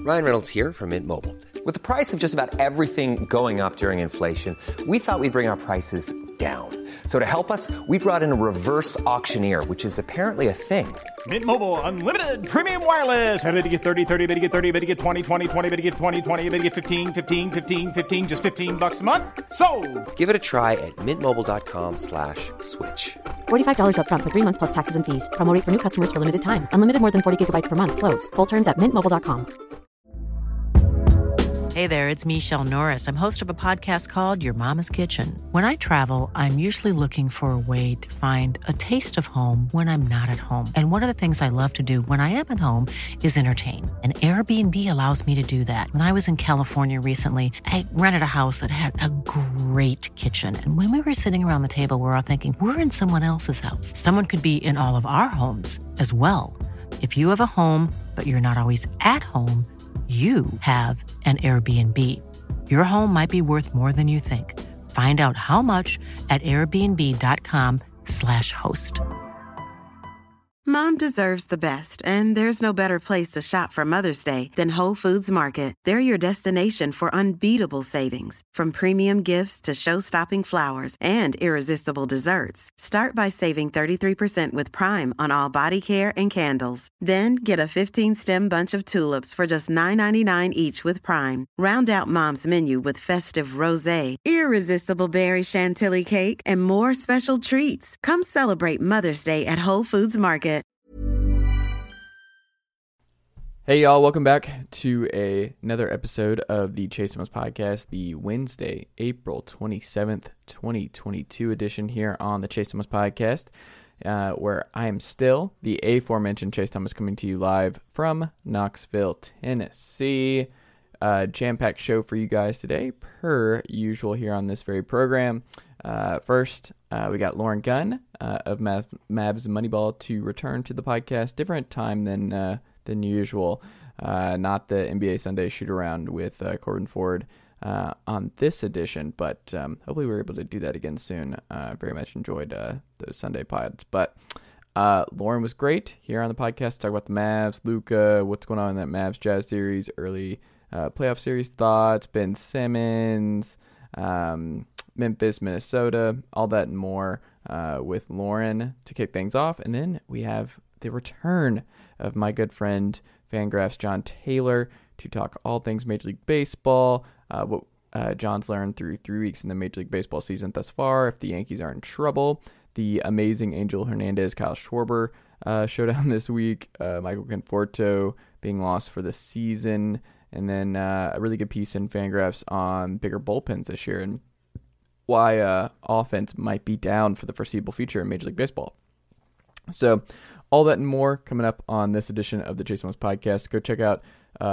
Ryan Reynolds here from Mint Mobile. With the price of just about everything going up during inflation, we thought we'd bring our prices down. So to help us, we brought in a reverse auctioneer, which is apparently a thing. Mint Mobile Unlimited Premium Wireless. How to get 30, 30, bit to get 30, bit to get 20, 20, 20, bit to get 20, 20, bit to get 15, 15, 15, 15, just $15 a month? Sold! Give it a try at mintmobile.com/switch. $45 up front for 3 months plus taxes and fees. Promo rate for new customers for limited time. Unlimited more than 40 gigabytes per month. Slows full terms at mintmobile.com. Hey there, it's Michelle Norris. I'm host of a podcast called Your Mama's Kitchen. When I travel, I'm usually looking for a way to find a taste of home when I'm not at home. And one of the things I love to do when I am at home is entertain. And Airbnb allows me to do that. When I was in California recently, I rented a house that had a great kitchen. And when we were sitting around the table, we're all thinking, we're in someone else's house. Someone could be in all of our homes as well. If you have a home, but you're not always at home, you have an Airbnb. Your home might be worth more than you think. Find out how much at airbnb.com/host. Mom deserves the best, and there's no better place to shop for Mother's Day than Whole Foods Market. They're your destination for unbeatable savings, from premium gifts to show-stopping flowers and irresistible desserts. Start by saving 33% with Prime on all body care and candles. Then get a 15-stem bunch of tulips for just $9.99 each with Prime. Round out Mom's menu with festive rosé, irresistible berry chantilly cake, and more special treats. Come celebrate Mother's Day at Whole Foods Market. Hey y'all, welcome back to another episode of the Chase Thomas Podcast, the Wednesday, April 27th, 2022 edition here on the Chase Thomas Podcast, where I am still the aforementioned Chase Thomas, coming to you live from Knoxville, Tennessee. Jam-packed show for you guys today, per usual here on this very program. First, we got Lauren Gunn of Mavs Moneyball to return to the podcast. Different time than usual. Not the NBA Sunday shoot-around with Corbin Ford on this edition, but hopefully we're able to do that again soon. Very much enjoyed those Sunday pods. But Lauren was great here on the podcast to talk about the Mavs, Luka, what's going on in that Mavs Jazz series, early playoff series thoughts, Ben Simmons, Memphis, Minnesota, all that and more with Lauren to kick things off. And then we have the return of my good friend Fangraphs John Taylor to talk all things Major League Baseball, what John's learned through 3 weeks in the Major League Baseball season thus far, if the Yankees are in trouble, the amazing Angel Hernandez, Kyle Schwarber showdown this week, Michael Conforto being lost for the season, and then a really good piece in Fangraphs on bigger bullpens this year and why offense might be down for the foreseeable future in Major League Baseball. So all that and more coming up on this edition of the Chase Thomas Podcast. Go check out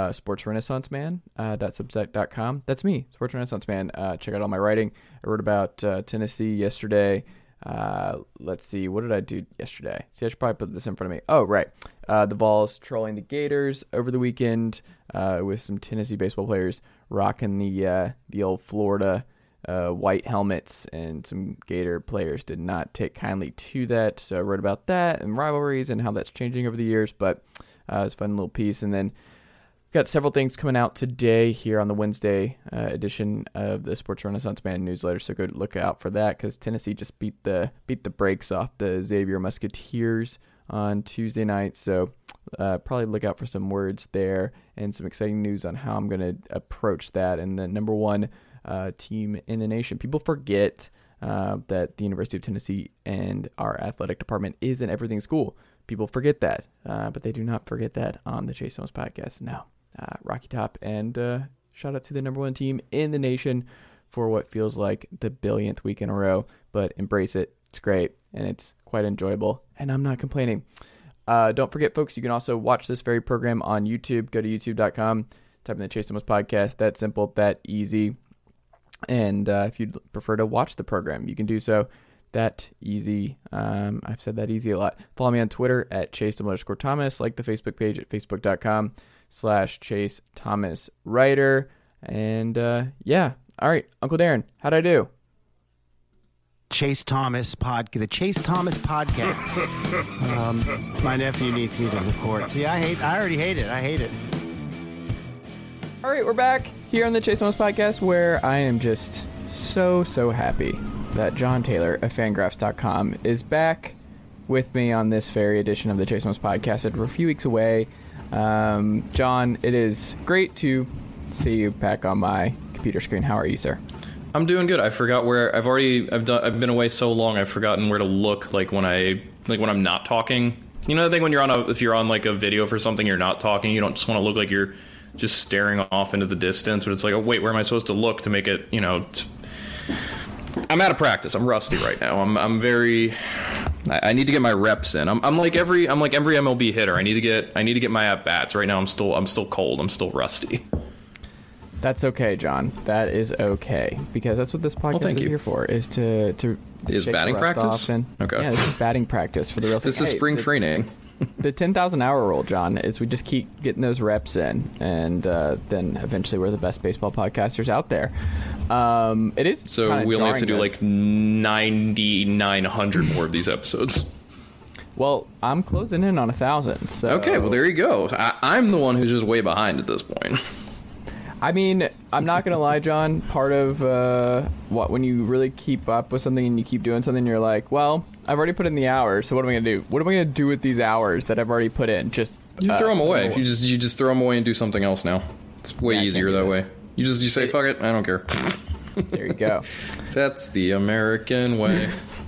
sportsrenaissanceman.substack.com. That's me, Sports Renaissance Man. Check out all my writing. I wrote about Tennessee yesterday. Let's see, what did I do yesterday? See, I should probably put this in front of me. Oh, right. The Vols trolling the Gators over the weekend with some Tennessee baseball players rocking the old Florida white helmets, and some Gator players did not take kindly to that. So I wrote about that and rivalries and how that's changing over the years, but it's a fun little piece. And then got several things coming out today here on the Wednesday edition of the Sports Renaissance Man newsletter, so go look out for that, because Tennessee just beat the brakes off the Xavier Musketeers on Tuesday night. So probably look out for some words there and some exciting news on how I'm going to approach that. And the number one team in the nation. People forget that the University of Tennessee and our athletic department is an everything school. People forget that, but they do not forget that on the Chase Thomas Podcast. No, Rocky Top, and shout out to the number one team in the nation for what feels like the billionth week in a row, but embrace it. It's great, and it's quite enjoyable, and I'm not complaining. Don't forget, folks, you can also watch this very program on YouTube. Go to youtube.com, type in the Chase Thomas Podcast. That simple, that easy. And if you'd prefer to watch the program, you can do so. That easy. I've said that easy a lot. Follow me on Twitter at Chase_Thomas. Like the Facebook page at facebook.com/Chase Thomas Writer. And yeah. All right, Uncle Darren, how'd I do? Chase Thomas the Chase Thomas Podcast. My nephew needs me to record. See, I already hate it. I hate it. All right, we're back here on the Chase Thomas podcast, where I am just so happy that John Taylor of Fangraphs.com is back with me on this very edition of the Chase Thomas podcast. We're a few weeks away. John, it is great to see you back on my computer screen. How are you, sir? I'm doing good. I forgot where I've been away so long. I've forgotten where to look. Like when I'm not talking. You know the thing when if you're on like a video for something, you're not talking. You don't just want to look like you're just staring off into the distance. But it's like, oh wait, where am I supposed to look to make it? You know, I'm out of practice. I'm rusty right now. I need to get my reps in. I'm like every MLB hitter. I need to get my at bats. Right now I'm still cold. I'm still rusty. That's okay, John. That is okay, because that's what this podcast is here for, is to is batting practice? Okay. Yeah, this is batting practice for the real thing. This is spring training. The 10,000 hour rule, John, is we just keep getting those reps in, and then eventually we're the best baseball podcasters out there. It is so we only have to do like 9,900 more of these episodes. Well, I'm closing in on 1,000. So okay, well there you go. I'm the one who's just way behind at this point. I mean, I'm not going to lie, John. Part of when you really keep up with something and you keep doing something, you're like, well, I've already put in the hours, so what am I going to do? What am I going to do with these hours that I've already put in? Just throw them away. You just throw them away and do something else now. It's way easier that way. You say, fuck it, I don't care. There you go. That's the American way.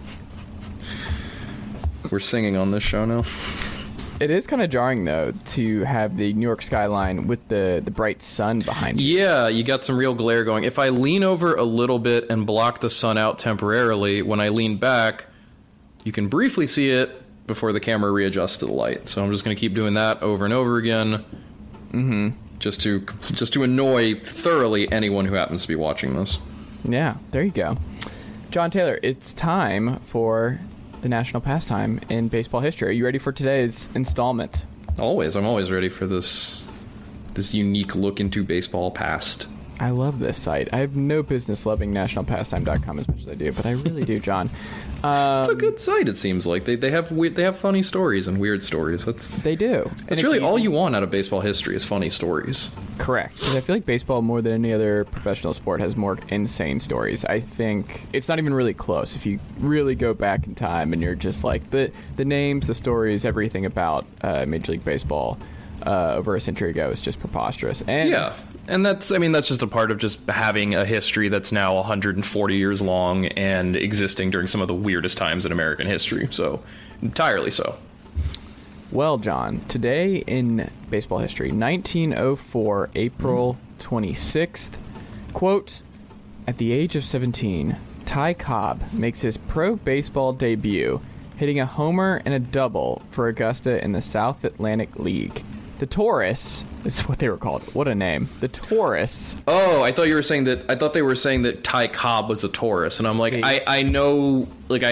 We're singing on this show now. It is kind of jarring, though, to have the New York skyline with the bright sun behind you. Yeah, you got some real glare going. If I lean over a little bit and block the sun out temporarily, when I lean back, you can briefly see it before the camera readjusts to the light. So I'm just going to keep doing that over and over again. Mm-hmm. Just to annoy thoroughly anyone who happens to be watching this. Yeah, there you go. John Taylor, it's time for the national pastime in baseball history. Are you ready for today's installment? Always. I'm always ready for this unique look into baseball past. I love this site. I have no business loving nationalpastime.com as much as I do, but I really do, John. It's a good site, it seems like. They have funny stories and weird stories. They do. That's really all you want out of baseball history is funny stories. Correct. Because I feel like baseball, more than any other professional sport, has more insane stories. I think it's not even really close. If you really go back in time and you're just like, the names, the stories, everything about Major League Baseball over a century ago is just preposterous. And yeah. And that's just a part of just having a history that's now 140 years long and existing during some of the weirdest times in American history. So, entirely so. Well, John, today in baseball history, 1904, April 26th, quote, at the age of 17, Ty Cobb makes his pro baseball debut, hitting a homer and a double for Augusta in the South Atlantic League. The Taurus is what they were called. What a name. The Taurus. Oh, I thought they were saying that Ty Cobb was a Taurus, and I'm like, I know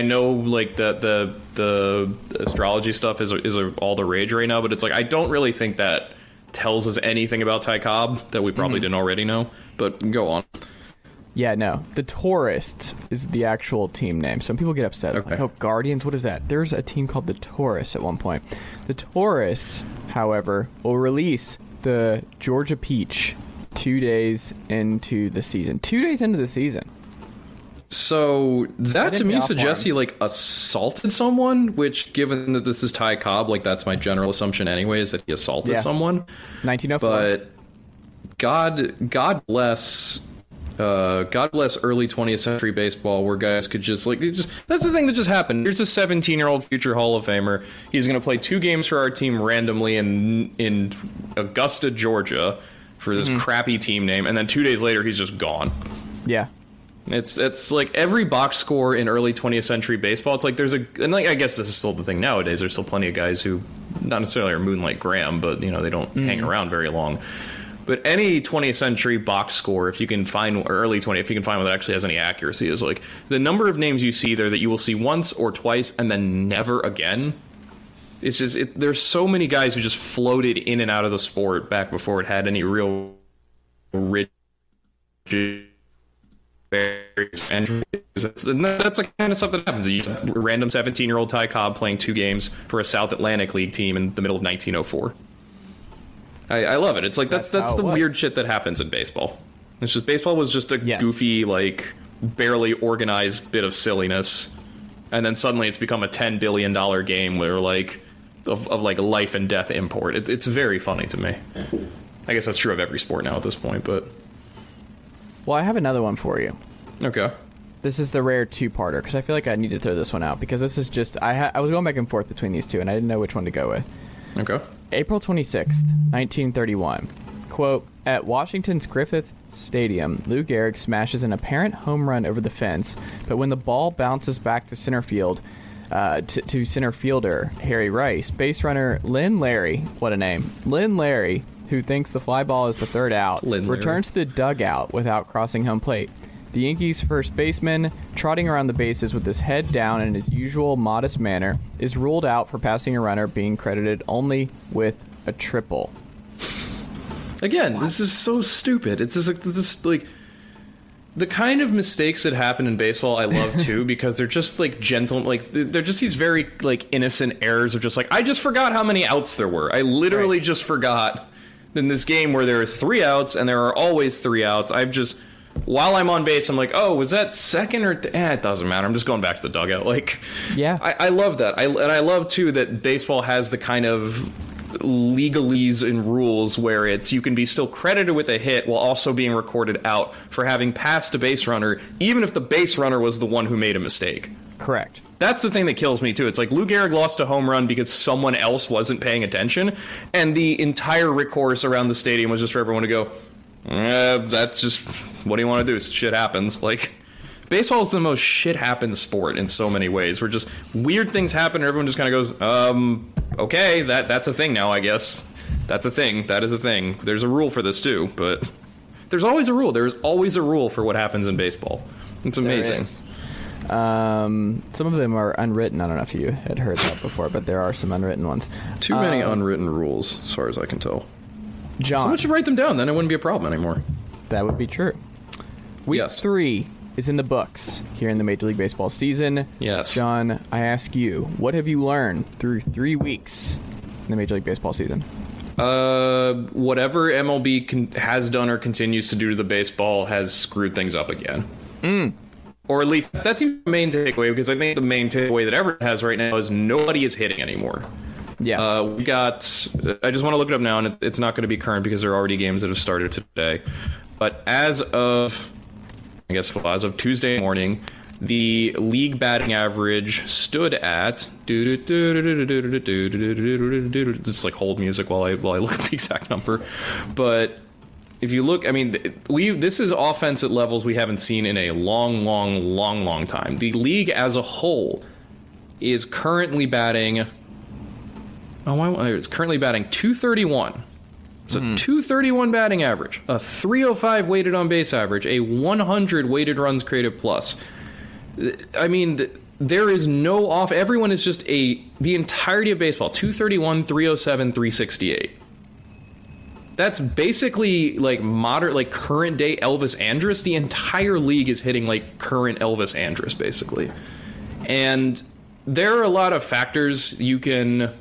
the astrology stuff is all the rage right now, but it's like I don't really think that tells us anything about Ty Cobb that we probably didn't already know. But go on. Yeah, no. The Taurus is the actual team name. Some people get upset. Okay. Like, oh, Guardians, what is that? There's a team called the Taurus at one point. The Taurus, however, will release the Georgia Peach 2 days into the season. 2 days into the season. So that to me suggests he assaulted someone, which, given that this is Ty Cobb, that's my general assumption anyway, is that he assaulted someone. 1904. But God bless early 20th century baseball, where guys could that's the thing that just happened. Here's a 17-year-old future Hall of Famer. He's going to play 2 games for our team randomly in Augusta, Georgia, for this crappy team name, and then 2 days later he's just gone. Yeah. It's like every box score in early 20th century baseball. It's like I guess this is still the thing nowadays. There's still plenty of guys who not necessarily are Moonlight Graham, but they don't hang around very long. But any 20th century box score, if you can find, or early 20, if you can find one that actually has any accuracy, is like the number of names you see there that you will see once or twice and then never again. It's just, there's so many guys who just floated in and out of the sport back before it had any real rigid entries. That's the kind of stuff that happens. You have a random 17-year-old Ty Cobb playing 2 games for a South Atlantic League team in the middle of 1904. I love it. It's like that's how it the was. weird shit that happens in baseball. It's just baseball was just a goofy, like, barely organized bit of silliness, and then suddenly it's become a $10 billion game where, like, of like life and death import. It's very funny to me. I guess that's true of every sport now at this point, but... Well, I have another one for you. Okay. This is the rare two-parter, because I feel like I need to throw this one out, because this is just... I was going back and forth between these two, and I didn't know which one to go with. Okay. April 26th, 1931. Quote, at Washington's Griffith Stadium, Lou Gehrig smashes an apparent home run over the fence, but when the ball bounces back to center field, to center fielder Harry Rice, base runner Lynn Larry, what a name, Lynn Larry, who thinks the fly ball is the third out, returns to the dugout without crossing home plate. The Yankees' first baseman, trotting around the bases with his head down in his usual modest manner, is ruled out for passing a runner, being credited only with a triple. Again, this is so stupid. It's just like, this is like the kind of mistakes that happen in baseball. I love too, because they're just like gentle, like they're just these very like innocent errors of just like, I just forgot how many outs there were. I literally just forgot in this game where there are 3 outs and there are always 3 outs. I've just, while I'm on base, I'm like, oh, was that second or it doesn't matter. I'm just going back to the dugout. Like, yeah, I love that. And I love too that baseball has the kind of legalese and rules where it's you can be still credited with a hit while also being recorded out for having passed a base runner, even if the base runner was the one who made a mistake. Correct. That's the thing that kills me too. It's like Lou Gehrig lost a home run because someone else wasn't paying attention, and the entire recourse around the stadium was just for everyone to go, that's just, what do you want to do? Shit happens. Like, baseball is the most shit happens sport in so many ways, where just weird things happen and everyone just kind of goes, okay, that's a thing now, I guess. That's a thing. That is a thing. There's a rule for this too, but there's always a rule. There's always a rule for what happens in baseball. It's amazing. Some of them are unwritten. I don't know if you had heard that before, but there are some unwritten ones. Too many unwritten rules, as far as I can tell. John. Someone should write them down, then it wouldn't be a problem anymore. That would be true. Week 3 is in the books here in the Major League Baseball season. Yes. John, I ask you, what have you learned through 3 weeks in the Major League Baseball season? Whatever MLB has done or continues to do to the baseball has screwed things up again. Or at least that's the main takeaway, because I think the main takeaway that everyone has right now is nobody is hitting anymore. Yeah. We got, I just want to look it up now, and it's not going to be current because there are already games that have started today. But as of Tuesday morning, the league batting average stood at just like hold music while I look at the exact number. But if you look, I mean, this is offense at levels we haven't seen in a long time. The league as a whole is currently batting. It's currently batting 231. It's a 231 batting average, a 305 weighted on base average, a 100 weighted runs created plus. I mean, there is no off. Everyone is just the entirety of baseball, 231, 307, 368. That's basically like current day Elvis Andrus. The entire league is hitting like current Elvis Andrus, basically. And there are a lot of factors that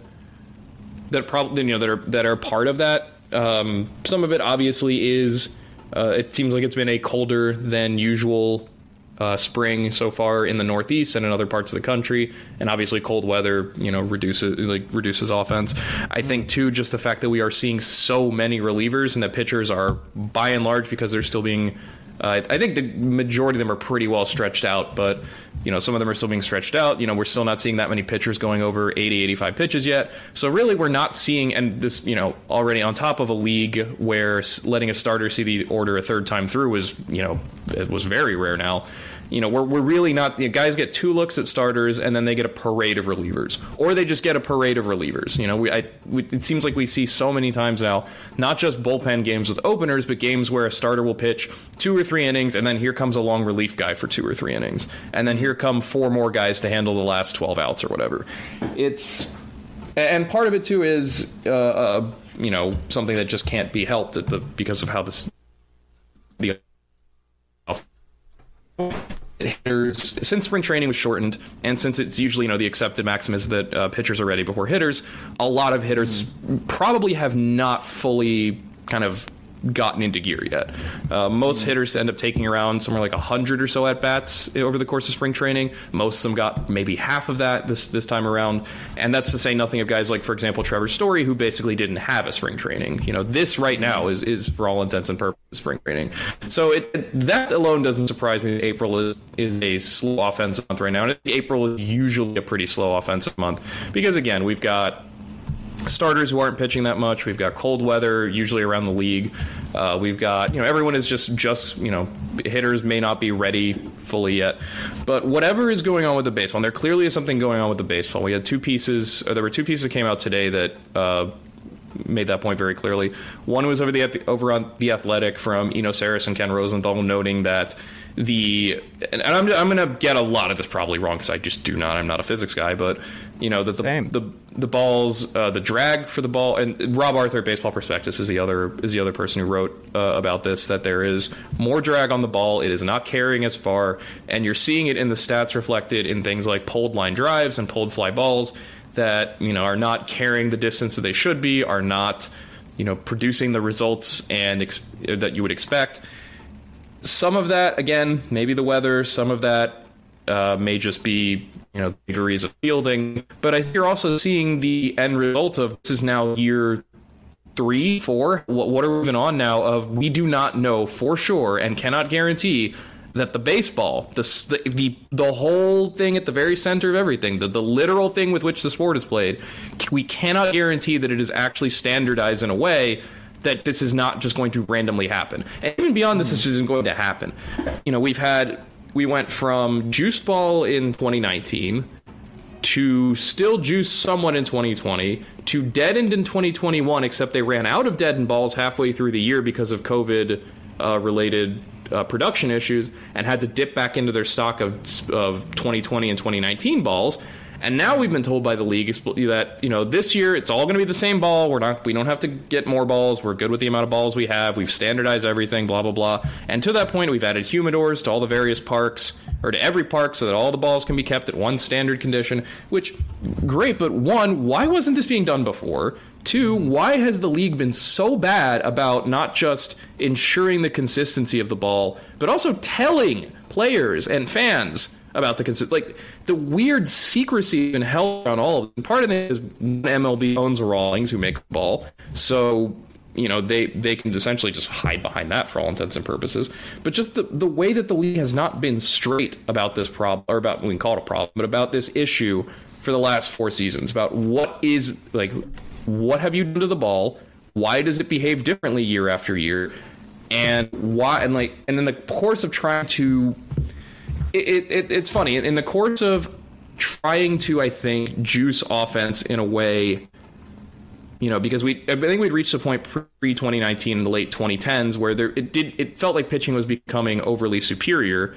are part of that. Some of it obviously is it seems like it's been a colder than usual spring so far in the Northeast and in other parts of the country, and obviously cold weather reduces offense. I think too just the fact that we are seeing so many relievers and that pitchers are by and large, because they're still being I think the majority of them are pretty well stretched out, but some of them are still being stretched out. We're still not seeing that many pitchers going over 80, 85 pitches yet. So really we're not seeing, and this, already on top of a league where letting a starter see the order a third time through is, it was very rare now. We're really not, guys get 2 looks at starters and then they get a parade of relievers, or they just get a parade of relievers. It seems like we see so many times now, not just bullpen games with openers, but games where a starter will pitch 2 or 3 innings and then here comes a long relief guy for 2 or 3 innings. And then here come 4 more guys to handle the last 12 outs or whatever. And part of it too is, something that just can't be helped because of how hitters, since spring training was shortened, and since it's usually, the accepted maxim is that pitchers are ready before hitters, a lot of hitters probably have not fully kind of gotten into gear yet. Most hitters end up taking around somewhere like 100 or so at bats over the course of spring training. Most of them got maybe half of that this time around, and that's to say nothing of guys like, for example, Trevor Story, who basically didn't have a spring training. This right now is for all intents and purposes spring training. So that alone doesn't surprise me. April is a slow offensive month right now, and April is usually a pretty slow offensive month because, again, we've got starters who aren't pitching that much. We've got cold weather usually around the league. We've got, everyone is just hitters may not be ready fully yet. But whatever is going on with the baseball, and there clearly is something going on with the baseball. We had there were two pieces that came out today that made that point very clearly. One was over on The Athletic from Eno Saris and Ken Rosenthal, noting that and I'm going to get a lot of this probably wrong because I just I'm not a physics guy, but that the balls, the drag for the ball, and Rob Arthur at Baseball Prospectus is the other person who wrote about this, that there is more drag on the ball. It is not carrying as far, and you're seeing it in the stats reflected in things like pulled line drives and pulled fly balls that are not carrying the distance that they should be, are not producing the results and that you would expect. Some of that, again, maybe the weather. Some of that may just be, degrees of fielding. But I think you're also seeing the end result of this is now year 3, 4. What are we even on now of we do not know for sure and cannot guarantee that the baseball, the whole thing at the very center of everything, the literal thing with which the sport is played, we cannot guarantee that it is actually standardized in a way that this is not just going to randomly happen. And even beyond this isn't going to happen. We went from juice ball in 2019 to still juice somewhat in 2020 to deadened in 2021, except they ran out of deadened balls halfway through the year because of COVID related production issues and had to dip back into their stock of 2020 and 2019 balls. And now we've been told by the league that, this year it's all going to be the same ball. We don't have to get more balls. We're good with the amount of balls we have. We've standardized everything, blah, blah, blah. And to that point, we've added humidors to all the various parks, or to every park, so that all the balls can be kept at one standard condition, which, great, but one, why wasn't this being done before? Two, why has the league been so bad about not just ensuring the consistency of the ball, but also telling players and fans about the weird secrecy been held around all of it. And part of it is MLB owns Rawlings, who make the ball, so they can essentially just hide behind that for all intents and purposes. But just the way that the league has not been straight about this problem, or about, we can call it a problem, but about this issue for the last 4 seasons, about what have you done to the ball, why does it behave differently year after year, and why, and in the course of trying to. It's funny. In the course of trying to, I think, juice offense in a way, because I think we'd reached a point pre-2019 in the late 2010s where it felt like pitching was becoming overly superior.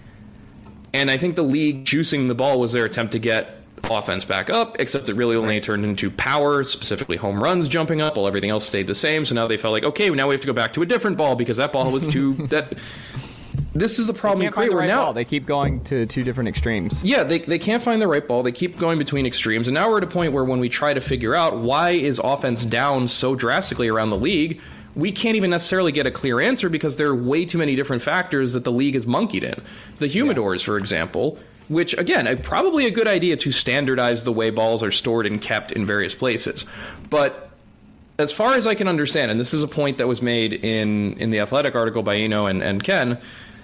And I think the league juicing the ball was their attempt to get offense back up, except it really only turned into power, specifically home runs jumping up, while everything else stayed the same. So now they felt like, okay, now we have to go back to a different ball because that ball was too... This is the problem you create where now they keep going to 2 different extremes. Yeah, they can't find the right ball. They keep going between extremes. And now we're at a point where when we try to figure out why is offense down so drastically around the league, we can't even necessarily get a clear answer because there are way too many different factors that the league is monkeyed in. The humidors, for example, which, again, probably a good idea to standardize the way balls are stored and kept in various places. But as far as I can understand, and this is a point that was made in the Athletic article by Eno and Ken,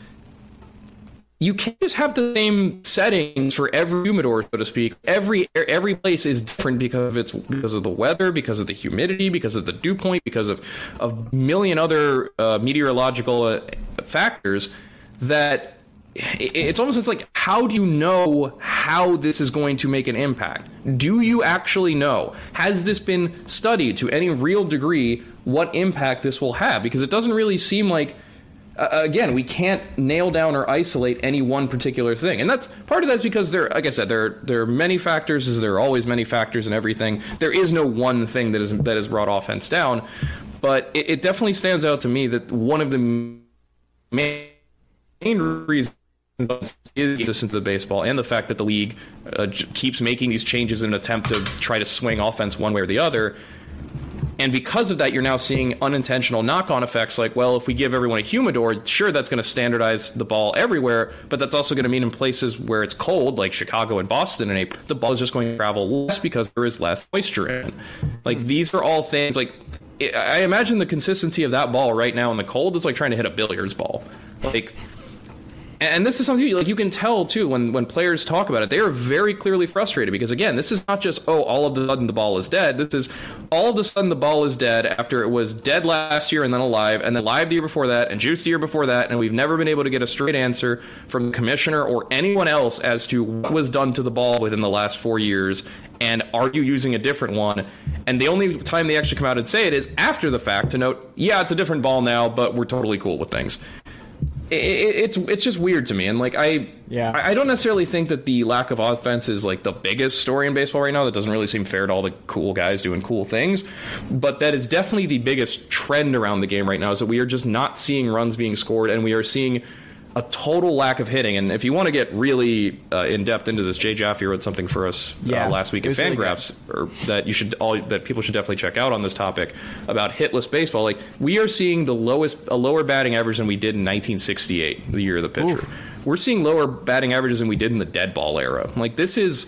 you can't just have the same settings for every humidor, so to speak. Every place is different because of the weather, because of the humidity, because of the dew point, because of a million other meteorological factors. That it's like, how do you know how this is going to make an impact? Do you actually know? Has this been studied to any real degree what impact this will have? Because it doesn't really seem like. Again, we can't nail down or isolate any one particular thing. And that's part of that's because like I said, there are many factors, as there are always many factors in everything. There is no one thing that has brought offense down. But it definitely stands out to me that one of the main reasons distance to the baseball, and the fact that the league keeps making these changes in an attempt to try to swing offense one way or the other. And because of that, you're now seeing unintentional knock-on effects like, well, if we give everyone a humidor, sure, that's going to standardize the ball everywhere, but that's also going to mean in places where it's cold, like Chicago and Boston in April, the ball is just going to travel less because there is less moisture in it. Like, these are all things, like, I imagine the consistency of that ball right now in the cold is like trying to hit a billiards ball. Like, and this is something like you can tell too when players talk about it, they are very clearly frustrated because, again, this is not just, oh, all of a sudden the ball is dead. This is all of a sudden the ball is dead after it was dead last year and then alive and then live the year before that and juice the year before that, and we've never been able to get a straight answer from the commissioner or anyone else as to what was done to the ball within the last 4 years, and are you using a different one? And the only time they actually come out and say it is after the fact to note, yeah, it's a different ball now, but we're totally cool with things. It's just weird to me, and like I don't necessarily think that the lack of offense is like the biggest story in baseball right now. That doesn't really seem fair to all the cool guys doing cool things, but that is definitely the biggest trend around the game right now, is that we are just not seeing runs being scored, and we are seeing a total lack of hitting. And if you want to get really in depth into this, Jay Jaffe wrote something for us last week at Fangraphs that people should definitely check out on this topic about hitless baseball. Like, we are seeing a lower batting average than we did in 1968, the year of the pitcher. Ooh. We're seeing lower batting averages than we did in the dead ball era. Like, this is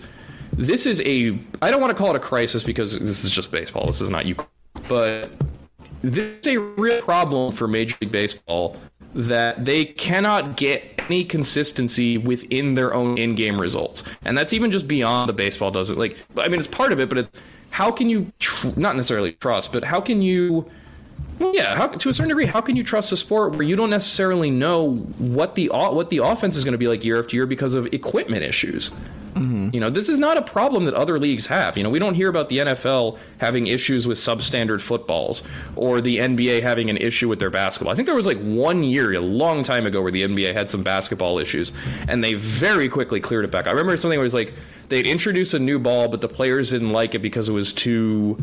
a, I don't want to call it a crisis because this is just baseball. This is not you, but this is a real problem for Major League Baseball, that they cannot get any consistency within their own in-game results. And that's even just beyond the baseball does it. Like, I mean, it's part of it, but it's how can you, not necessarily trust, but how can you, to a certain degree, how can you trust a sport where you don't necessarily know what the offense is going to be like year after year because of equipment issues? Mm-hmm. You know, this is not a problem that other leagues have. You know, we don't hear about the NFL having issues with substandard footballs or the NBA having an issue with their basketball. I think there was like 1 year, a long time ago, where the NBA had some basketball issues, and they very quickly cleared it back. I remember something where it was like they'd introduce a new ball, but the players didn't like it because it was too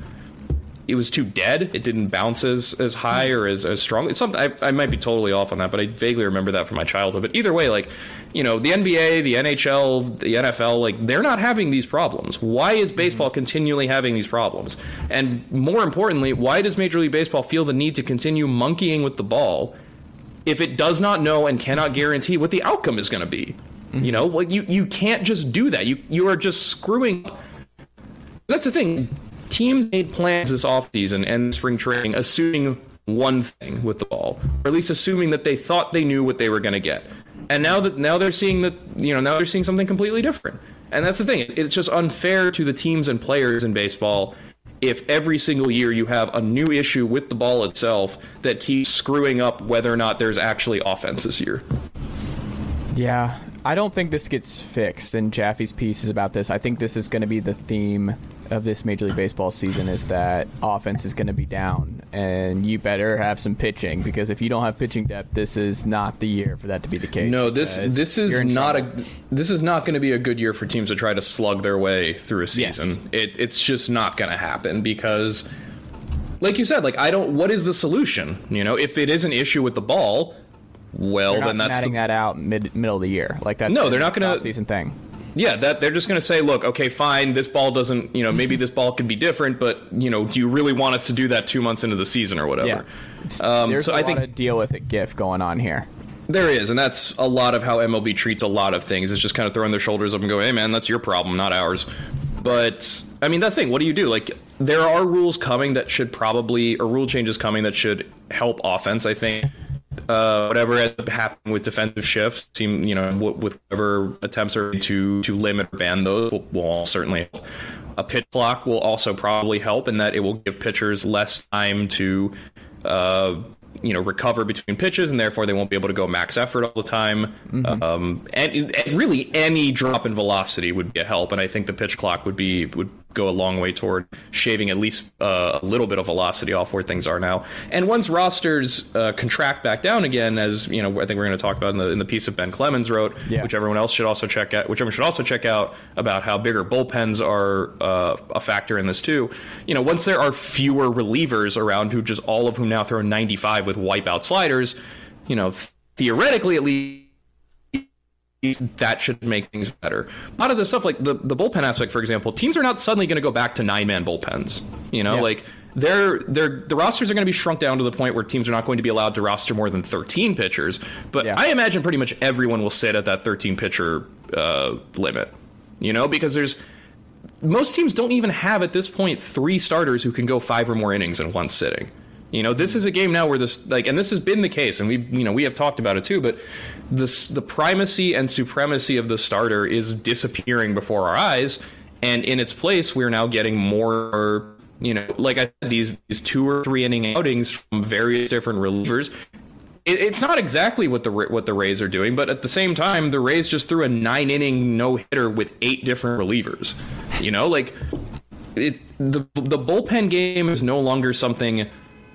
dead. It didn't bounce as high or as strong. It's something I might be totally off on that, but I vaguely remember that from my childhood. But either way, like, you know, the NBA, the NHL, the NFL, like, they're not having these problems. Why is baseball continually having these problems? And more importantly, why does Major League Baseball feel the need to continue monkeying with the ball if it does not know and cannot guarantee what the outcome is going to be? Mm-hmm. You know, like, you can't just do that. You are just screwing. That's the thing. Teams made plans this offseason and spring training assuming one thing with the ball, or at least assuming that they thought they knew what they were going to get. And now they're seeing something completely different. And that's the thing. It's just unfair to the teams and players in baseball if every single year you have a new issue with the ball itself that keeps screwing up whether or not there's actually offense this year. Yeah, I don't think this gets fixed, and Jaffe's piece is about this. I think this is going to be the theme of this Major League Baseball season, is that offense is going to be down, and you better have some pitching, because if you don't have pitching depth, this is not the year for that to be the case. No, this is not going to be a good year for teams to try to slug their way through a season. Yes. It's just not going to happen because, like you said, like, what is the solution? You know, if it is an issue with the ball, well, then that's matting that out middle of the year. Like, that's no, they're not going to season thing. Yeah, that they're just going to say, look, okay, fine, this ball doesn't, you know, maybe this ball could be different, but, you know, do you really want us to do that 2 months into the season or whatever? Yeah. There's a lot of deal with it gif going on here. There is, and that's a lot of how MLB treats a lot of things. It's just kind of throwing their shoulders up and go, hey, man, that's your problem, not ours. But, I mean, that's the thing. What do you do? Like, there are rules coming that should probably, or rule changes coming that should help offense, I think. Whatever ends up happening with defensive shifts, you know, with whatever attempts are to limit or ban those will all certainly help. A pitch clock will also probably help in that it will give pitchers less time to recover between pitches, and therefore they won't be able to go max effort all the time. Mm-hmm. And really any drop in velocity would be a help, and I think the pitch clock would go a long way toward shaving at least a little bit of velocity off where things are now. And once rosters contract back down again, as you know, I think we're going to talk about in the piece that Ben Clemens wrote, which everyone should also check out about how bigger bullpens are a factor in this too. You know, once there are fewer relievers around, all of whom now throw 95 with wipeout sliders, you know, theoretically at least that should make things better. A lot of the stuff, like the bullpen aspect, for example, teams are not suddenly going to go back to 9-man bullpens. Like the rosters are going to be shrunk down to the point where teams are not going to be allowed to roster more than 13 pitchers. But I imagine pretty much everyone will sit at that 13 pitcher limit. Because most teams don't even have at this point 3 starters who can go 5 or more innings in one sitting. This is a game now where and this has been the case, and we have talked about it too, but the primacy and supremacy of the starter is disappearing before our eyes, and in its place, we're now getting more, like I said, these 2 or 3 inning outings from various different relievers. It's not exactly what the Rays are doing, but at the same time, the Rays just threw a 9-inning no-hitter with 8 different relievers. The bullpen game is no longer something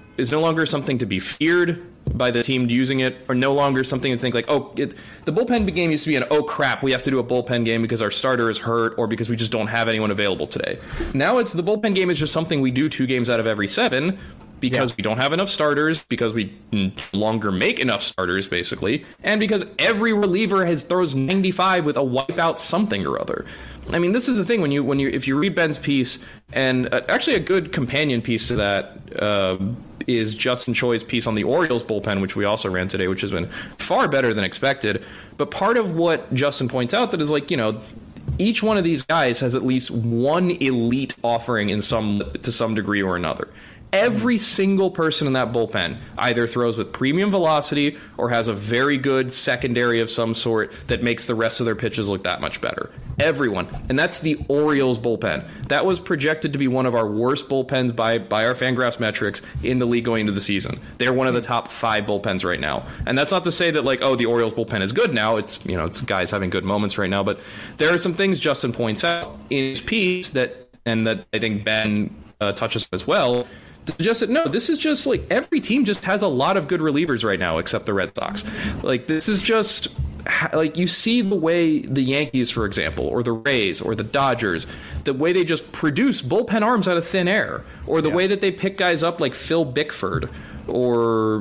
to be feared by the team using it, or no longer something to think like, the bullpen game used to be an, oh crap, we have to do a bullpen game because our starter is hurt or because we just don't have anyone available today. Now it's the bullpen game is just something we do 2 games out of every 7 because we don't have enough starters, because we no longer make enough starters, basically, and because every reliever throws 95 with a wipeout something or other. I mean, this is the thing when you if you read Ben's piece, and actually a good companion piece to that is Justin Choi's piece on the Orioles bullpen, which we also ran today, which has been far better than expected. But part of what Justin points out that is each one of these guys has at least one elite offering to some degree or another. Every single person in that bullpen either throws with premium velocity or has a very good secondary of some sort that makes the rest of their pitches look that much better. Everyone. And that's the Orioles bullpen. That was projected to be one of our worst bullpens by our Fangraphs metrics in the league going into the season. They're one of the top 5 bullpens right now. And that's not to say that the Orioles bullpen is good now. It's, it's guys having good moments right now. But there are some things Justin points out in his piece that I think Ben touches on as well. Just that, no, this is just every team just has a lot of good relievers right now except the Red Sox. This is just you see the way the Yankees, for example, or the Rays or the Dodgers, the way they just produce bullpen arms out of thin air, or the way that they pick guys up like Phil Bickford or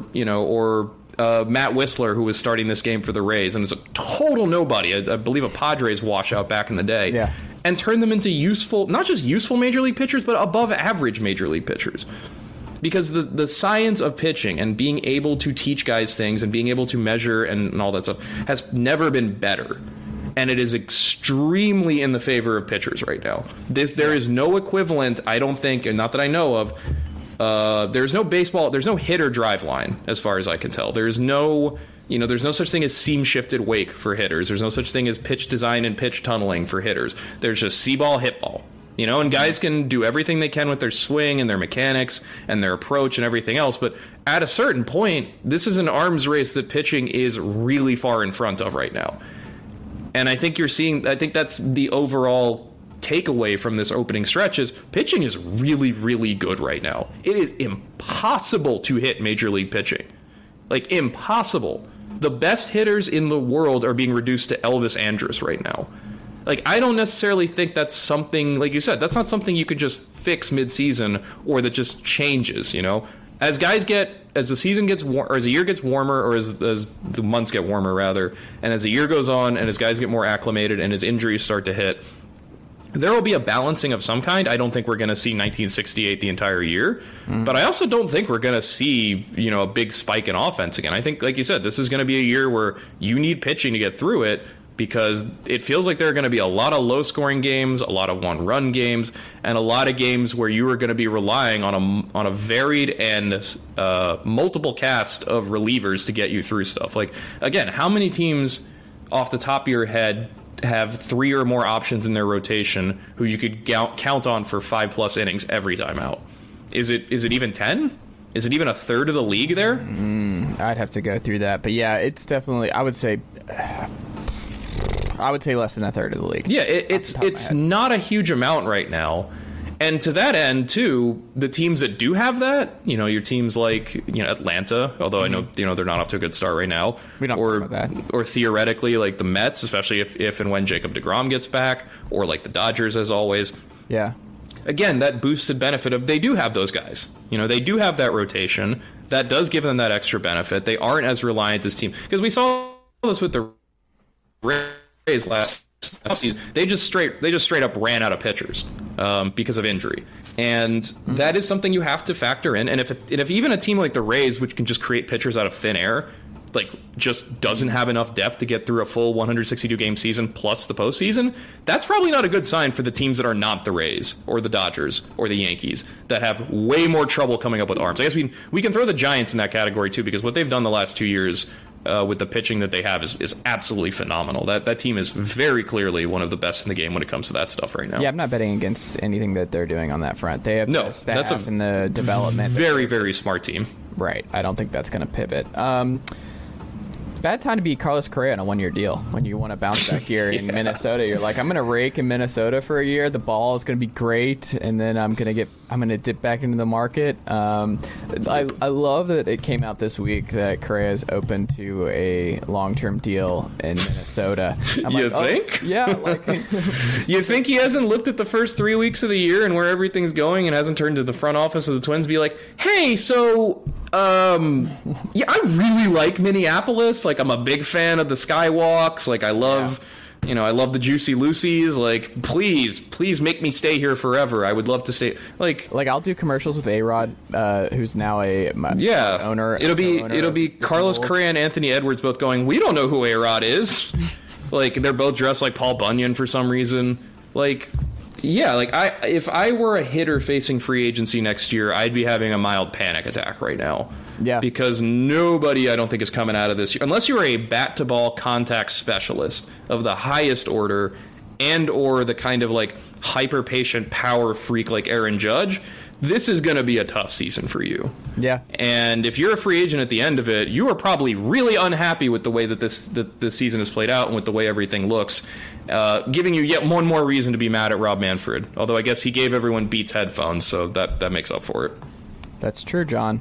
Matt Whistler, who was starting this game for the Rays and is a total nobody, I believe a Padres washout back in the day, and turn them into not just useful major league pitchers, but above average major league pitchers. Because the science of pitching and being able to teach guys things and being able to measure and all that stuff has never been better. And it is extremely in the favor of pitchers right now. There is no equivalent, I don't think, and not that I know of, there's no hitter drive line, as far as I can tell. There's no such thing as seam shifted wake for hitters. There's no such thing as pitch design and pitch tunneling for hitters. There's just see ball, hit ball. And guys can do everything they can with their swing and their mechanics and their approach and everything else. But at a certain point, this is an arms race that pitching is really far in front of right now. And I think that's the overall takeaway from this opening stretch is pitching is really, really good right now. It is impossible to hit major league pitching. Impossible. The best hitters in the world are being reduced to Elvis Andrus right now. I don't necessarily think that's something, like you said, that's not something you could just fix mid-season or that just changes, As the season gets or as the year gets warmer, or as the months get warmer, rather, and as the year goes on and as guys get more acclimated and as injuries start to hit, there will be a balancing of some kind. I don't think we're going to see 1968 the entire year, but I also don't think we're going to see, a big spike in offense again. I think, like you said, this is going to be a year where you need pitching to get through it, because it feels like there are going to be a lot of low-scoring games, a lot of one-run games, and a lot of games where you are going to be relying on a varied and multiple cast of relievers to get you through stuff. Again, how many teams off the top of your head have 3 or more options in their rotation who you could count on for 5+ innings every time out? Is it even 10? Is it even a third of the league there? I'd have to go through that, but yeah, it's definitely, I would say less than a third of the league. Yeah, it's not a huge amount right now. And to that end, too, the teams that do have that, your teams like Atlanta, although I know they're not off to a good start right now, we don't talk about that. Or theoretically like the Mets, especially if and when Jacob deGrom gets back, or like the Dodgers, as always. Yeah. Again, that boosted benefit of they do have those guys. They do have that rotation. That does give them that extra benefit. They aren't as reliant as team, because we saw this with the Rays last offseason, they just straight up ran out of pitchers because of injury. And that is something you have to factor in. And if even a team like the Rays, which can just create pitchers out of thin air, like just doesn't have enough depth to get through a full 162 game season plus the postseason, that's probably not a good sign for the teams that are not the Rays or the Dodgers or the Yankees that have way more trouble coming up with arms. I guess we can throw the Giants in that category too, because what they've done the last 2 years with the pitching that they have is absolutely phenomenal. That team is very clearly one of the best in the game when it comes to that stuff right now. Yeah, I'm not betting against anything that they're doing on that front. They have the staff in the development. Very, very smart team. Right. I don't think that's going to pivot. Bad time to be Carlos Correa on a 1-year deal when you want to bounce back here in Minnesota. You're like, I'm going to rake in Minnesota for a year. The ball is going to be great, and then I'm going to dip back into the market. I love that it came out this week that Correa is open to a long-term deal in Minnesota. You think? Yeah. You think he hasn't looked at the first 3 weeks of the year and where everything's going and hasn't turned to the front office of the Twins be like, hey, so yeah, I really like Minneapolis. Like, I'm a big fan of the Skywalks. Like, I love the Juicy Lucy's. Like, please make me stay here forever. I would love to stay. Like I'll do commercials with A-Rod, who's now owner. It'll be Carlos Correa and Anthony Edwards both going, we don't know who A-Rod is. Like, they're both dressed like Paul Bunyan for some reason. Like, yeah, like if I were a hitter facing free agency next year, I'd be having a mild panic attack right now. Yeah. Because nobody, I don't think, is coming out of this, unless you're a bat-to-ball contact specialist of the highest order and or the kind of like hyper-patient power freak like Aaron Judge. This is going to be a tough season for you. Yeah. And if you're a free agent at the end of it, you are probably really unhappy with the way that this season is played out and with the way everything looks, giving you yet one more reason to be mad at Rob Manfred. Although I guess he gave everyone Beats headphones, so that makes up for it. That's true, John.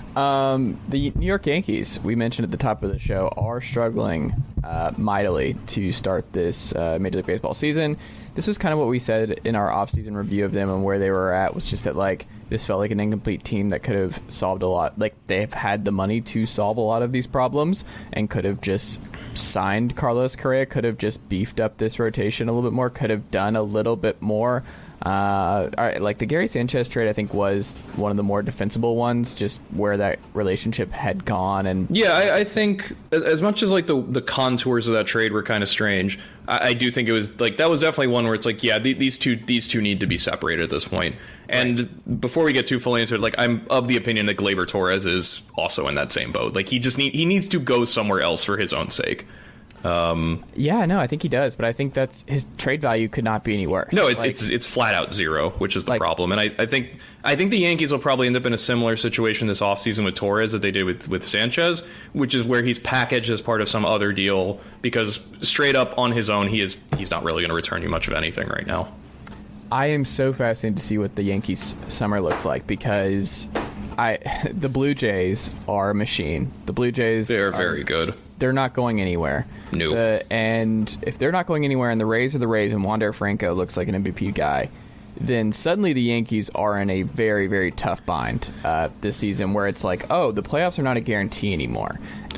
The New York Yankees, we mentioned at the top of the show, are struggling mightily to start this Major League Baseball season. This was kind of what we said in our offseason review of them, and where they were at was just that, like, this felt like an incomplete team that could have solved a lot. Like, they've had the money to solve a lot of these problems and could have just signed Carlos Correa, could have just beefed up this rotation a little bit more, could have done a little bit more. Like the Gary Sanchez trade, I think, was one of the more defensible ones, just where that relationship had gone. And yeah, I think as much as like the contours of that trade were kind of strange, I do think it was like that was definitely one where it's like, yeah, these two need to be separated at this point. And right. Before we get too fully into it, like, I'm of the opinion that Gleyber Torres is also in that same boat. Like, he needs to go somewhere else for his own sake. Yeah, no, I think he does, but I think that's his trade value could not be any worse. No, it's flat out zero, which is the problem. And I think the Yankees will probably end up in a similar situation this offseason with Torres that they did with Sanchez, which is where he's packaged as part of some other deal, because straight up on his own, he's not really going to return you much of anything right now. I am so fascinated to see what the Yankees summer looks like, because the Blue Jays are a machine. The Blue Jays, they're very good. They're not going anywhere. No. And if they're not going anywhere and the Rays are the Rays and Wander Franco looks like an MVP guy, then suddenly the Yankees are in a very, very tough bind this season, where it's like, oh, the playoffs are not a guarantee anymore.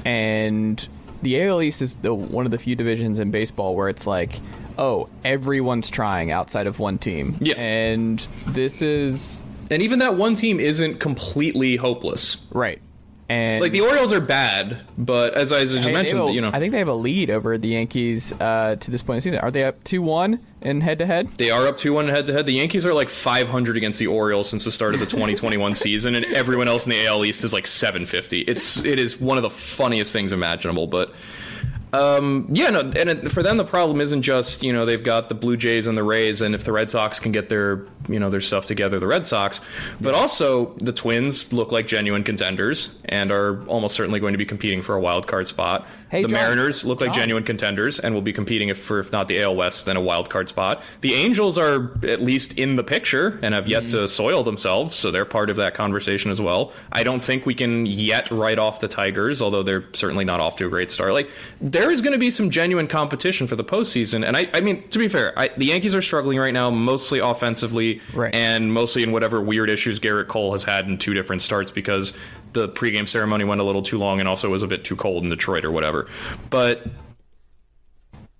And the AL East is one of the few divisions in baseball where it's like, oh, everyone's trying outside of one team. Yeah. And this is... And even that one team isn't completely hopeless. Right. And like, the Orioles are bad, but as I just mentioned, I think they have a lead over the Yankees to this point in the season. Are they up 2-1 in head-to-head? They are up 2-1 in head-to-head. The Yankees are like 500 against the Orioles since the start of the 2021 season, and everyone else in the AL East is like 750. It is one of the funniest things imaginable, but... for them the problem isn't just, they've got the Blue Jays and the Rays, and if the Red Sox can get their stuff together, the Red Sox, but also the Twins look like genuine contenders and are almost certainly going to be competing for a wild card spot. The Mariners look like genuine contenders and will be competing if not the AL West, then a wild card spot. The Angels are at least in the picture and have yet to soil themselves, so they're part of that conversation as well. I don't think we can yet write off the Tigers, although they're certainly not off to a great start. Like, there is going to be some genuine competition for the postseason, and I mean, to be fair, the Yankees are struggling right now, mostly offensively, right, and mostly in whatever weird issues Garrett Cole has had in 2 different starts, because the pregame ceremony went a little too long and also was a bit too cold in Detroit or whatever. But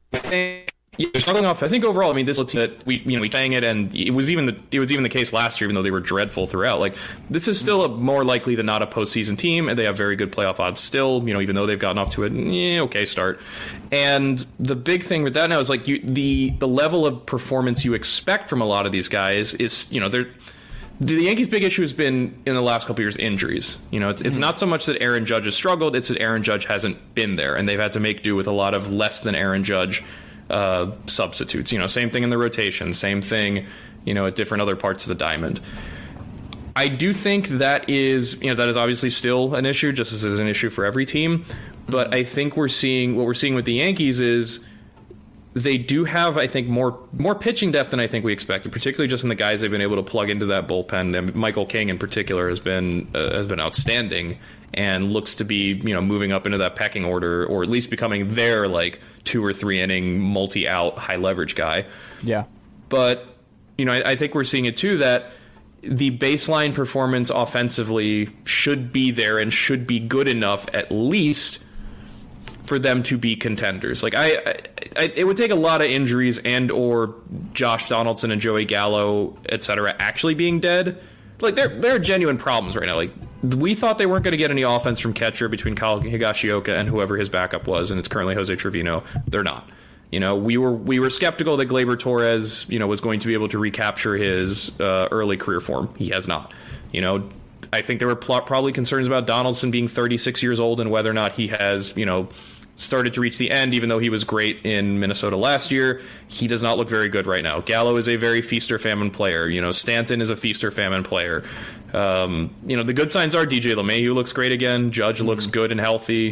They're struggling off. I think overall, I mean, this is a team that we sang it, and it was even the case last year, even though they were dreadful throughout. Like, this is still a more likely than not a postseason team, and they have very good playoff odds still. Even though they've gotten off to a okay start. And the big thing with that now is like the level of performance you expect from a lot of these guys is the Yankees' big issue has been in the last couple of years injuries. It's not so much that Aaron Judge has struggled; it's that Aaron Judge hasn't been there, and they've had to make do with a lot of less than Aaron Judge substitutes. Same thing in the rotation, same thing at different other parts of the diamond. I do think that is obviously still an issue, just as is an issue for every team. But I think what we're seeing with the Yankees is they do have, I think, more pitching depth than I think we expected, particularly just in the guys they've been able to plug into that bullpen. And Michael King in particular has been outstanding and looks to be moving up into that pecking order, or at least becoming their like 2 or 3 inning multi-out high leverage guy. Yeah. But I think we're seeing it too, that the baseline performance offensively should be there and should be good enough at least for them to be contenders. Like it would take a lot of injuries and or Josh Donaldson and Joey Gallo, etc., actually being dead. Like there are genuine problems right now. Like, we thought they weren't going to get any offense from catcher between Kyle Higashioka and whoever his backup was, and it's currently Jose Trevino. They're not. We were skeptical that Gleyber Torres, was going to be able to recapture his early career form. He has not. I think there were probably concerns about Donaldson being 36 years old and whether or not he has, started to reach the end, even though he was great in Minnesota last year. He does not look very good right now. Gallo is a very feast or famine player. Stanton is a feast or famine player. The good signs are DJ LeMahieu looks great again. Judge looks good and healthy.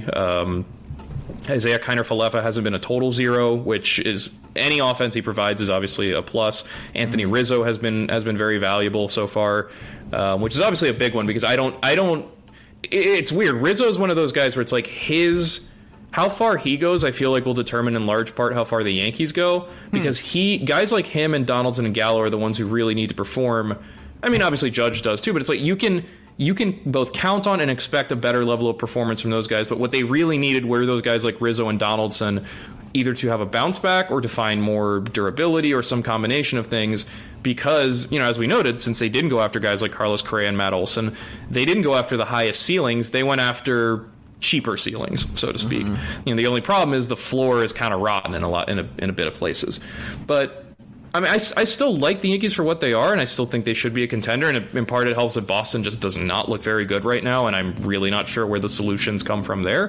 Isaiah Kiner-Falefa hasn't been a total zero, which is any offense he provides is obviously a plus. Anthony Rizzo has been very valuable so far, which is obviously a big one because I don't. It's weird. Rizzo is one of those guys where it's like how far he goes, I feel like will determine in large part how far the Yankees go, because guys like him and Donaldson and Gallo are the ones who really need to perform. I mean, obviously Judge does too, but it's like you can both count on and expect a better level of performance from those guys. But what they really needed were those guys like Rizzo and Donaldson either to have a bounce back or to find more durability or some combination of things. Because, as we noted, since they didn't go after guys like Carlos Correa and Matt Olson, they didn't go after the highest ceilings. They went after cheaper ceilings, so to speak. The only problem is the floor is kind of rotten in a bit of places. But I mean, I still like the Yankees for what they are, and I still think they should be a contender. And in part, it helps that Boston just does not look very good right now, and I'm really not sure where the solutions come from there.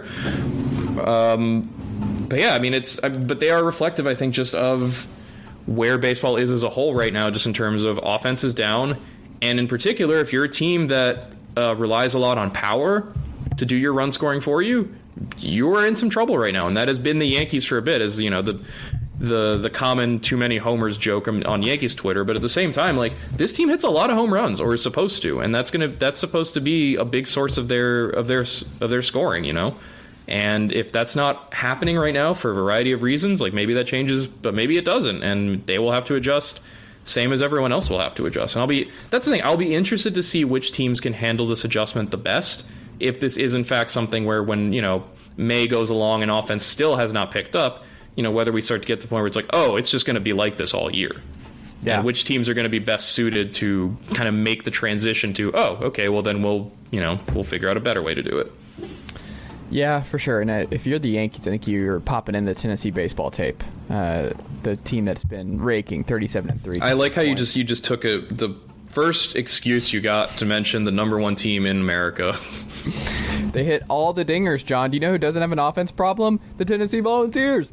But yeah, I mean, but they are reflective, I think, just of where baseball is as a whole right now, just in terms of offense is down, and in particular, if you're a team that relies a lot on power to do your run scoring for you, you are in some trouble right now, and that has been the Yankees for a bit, as the common too many homers joke on Yankees Twitter. But at the same time, like, this team hits a lot of home runs, or is supposed to, and that's supposed to be a big source of their scoring, And if that's not happening right now for a variety of reasons, like maybe that changes, but maybe it doesn't, and they will have to adjust, same as everyone else will have to adjust. And that's the thing, I'll be interested to see which teams can handle this adjustment the best. If this is in fact something where when, May goes along and offense still has not picked up, whether we start to get to the point where it's like, oh, it's just going to be like this all year. Yeah. And which teams are going to be best suited to kind of make the transition to, oh, okay, well then we'll figure out a better way to do it. Yeah, for sure. And if you're the Yankees, I think you're popping in the Tennessee baseball tape, the team that's been raking 37-3. I like how you just took the first excuse you got to mention the number one team in America. They hit all the dingers, John. Do you know who doesn't have an offense problem? The Tennessee Volunteers.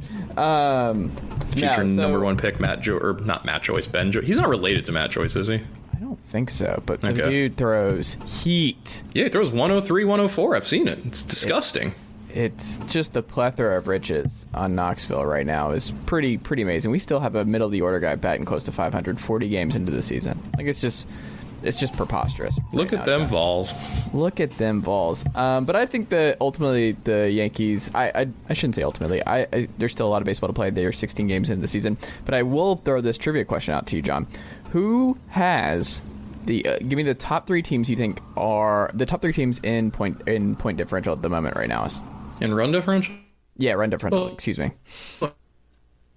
Future number one pick, Ben Joyce. He's not related to Matt Joyce, is he? I don't think so, but the dude throws heat. Yeah, he throws 103, 104. I've seen it. It's disgusting. It's just the plethora of riches on Knoxville right now is pretty amazing. We still have a middle of the order guy batting close to 540 games into the season. Like, it's just preposterous. Look at them Vols. Look at them Vols. But I think that ultimately the Yankees, I shouldn't say ultimately, there's still a lot of baseball to play. They're 16 games into the season. But I will throw this trivia question out to you, John. Who has give me the top 3 teams you think are the top 3 teams in point differential at the moment right now? In run differential? Yeah, run differential. Excuse me.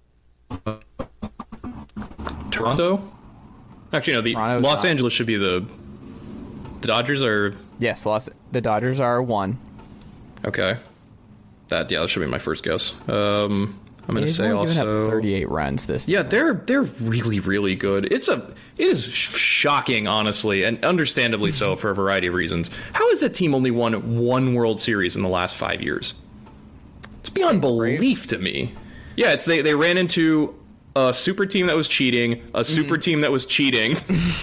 Toronto? Actually, no. The Toronto's Los not. Angeles should be the Dodgers are Yes, the Dodgers are 1. okay. That should be my first guess. I'm going to say They've only given also up 38 runs this yeah, season. they're really, really good. It is shocking, honestly, and understandably so for a variety of reasons. How has that team only won 1 World Series in the last 5 years? It's beyond belief to me. Yeah, they ran into a super team that was cheating, a super team that was cheating,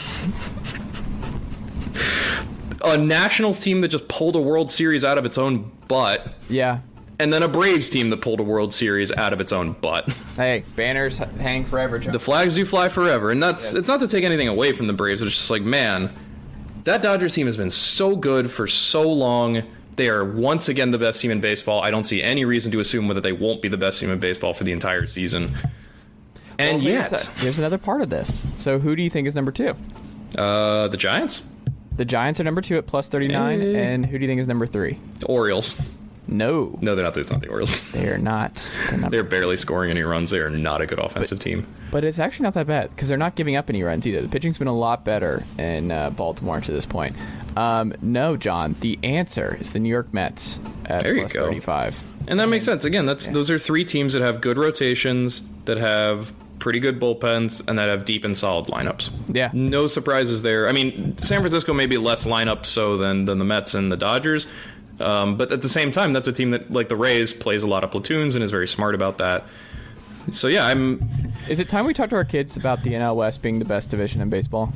a Nationals team that just pulled a World Series out of its own butt. Yeah. And then a Braves team that pulled a World Series out of its own butt. Hey, banners hang forever, John. The flags do fly forever, and it's not to take anything away from the Braves. It's just like, man, that Dodgers team has been so good for so long. They are once again the best team in baseball. I don't see any reason to assume that they won't be the best team in baseball for the entire season. And here's another part of this. So who do you think is number 2? The Giants? The Giants are number 2 at plus 39, and who do you think is number 3? The Orioles. No, they're not. It's not the Orioles. They are not. They're barely scoring any runs. They are not a good offensive team. But it's actually not that bad because they're not giving up any runs either. The pitching's been a lot better in Baltimore to this point. No, John. The answer is the New York Mets at there you plus go. 35. And that makes sense. Again, those are 3 teams that have good rotations, that have pretty good bullpens, and that have deep and solid lineups. Yeah. No surprises there. I mean, San Francisco may be less lineup so than the Mets and the Dodgers. But at the same time, that's a team that, like the Rays, plays a lot of platoons and is very smart about that. So, yeah, Is it time we talk to our kids about the NL West being the best division in baseball?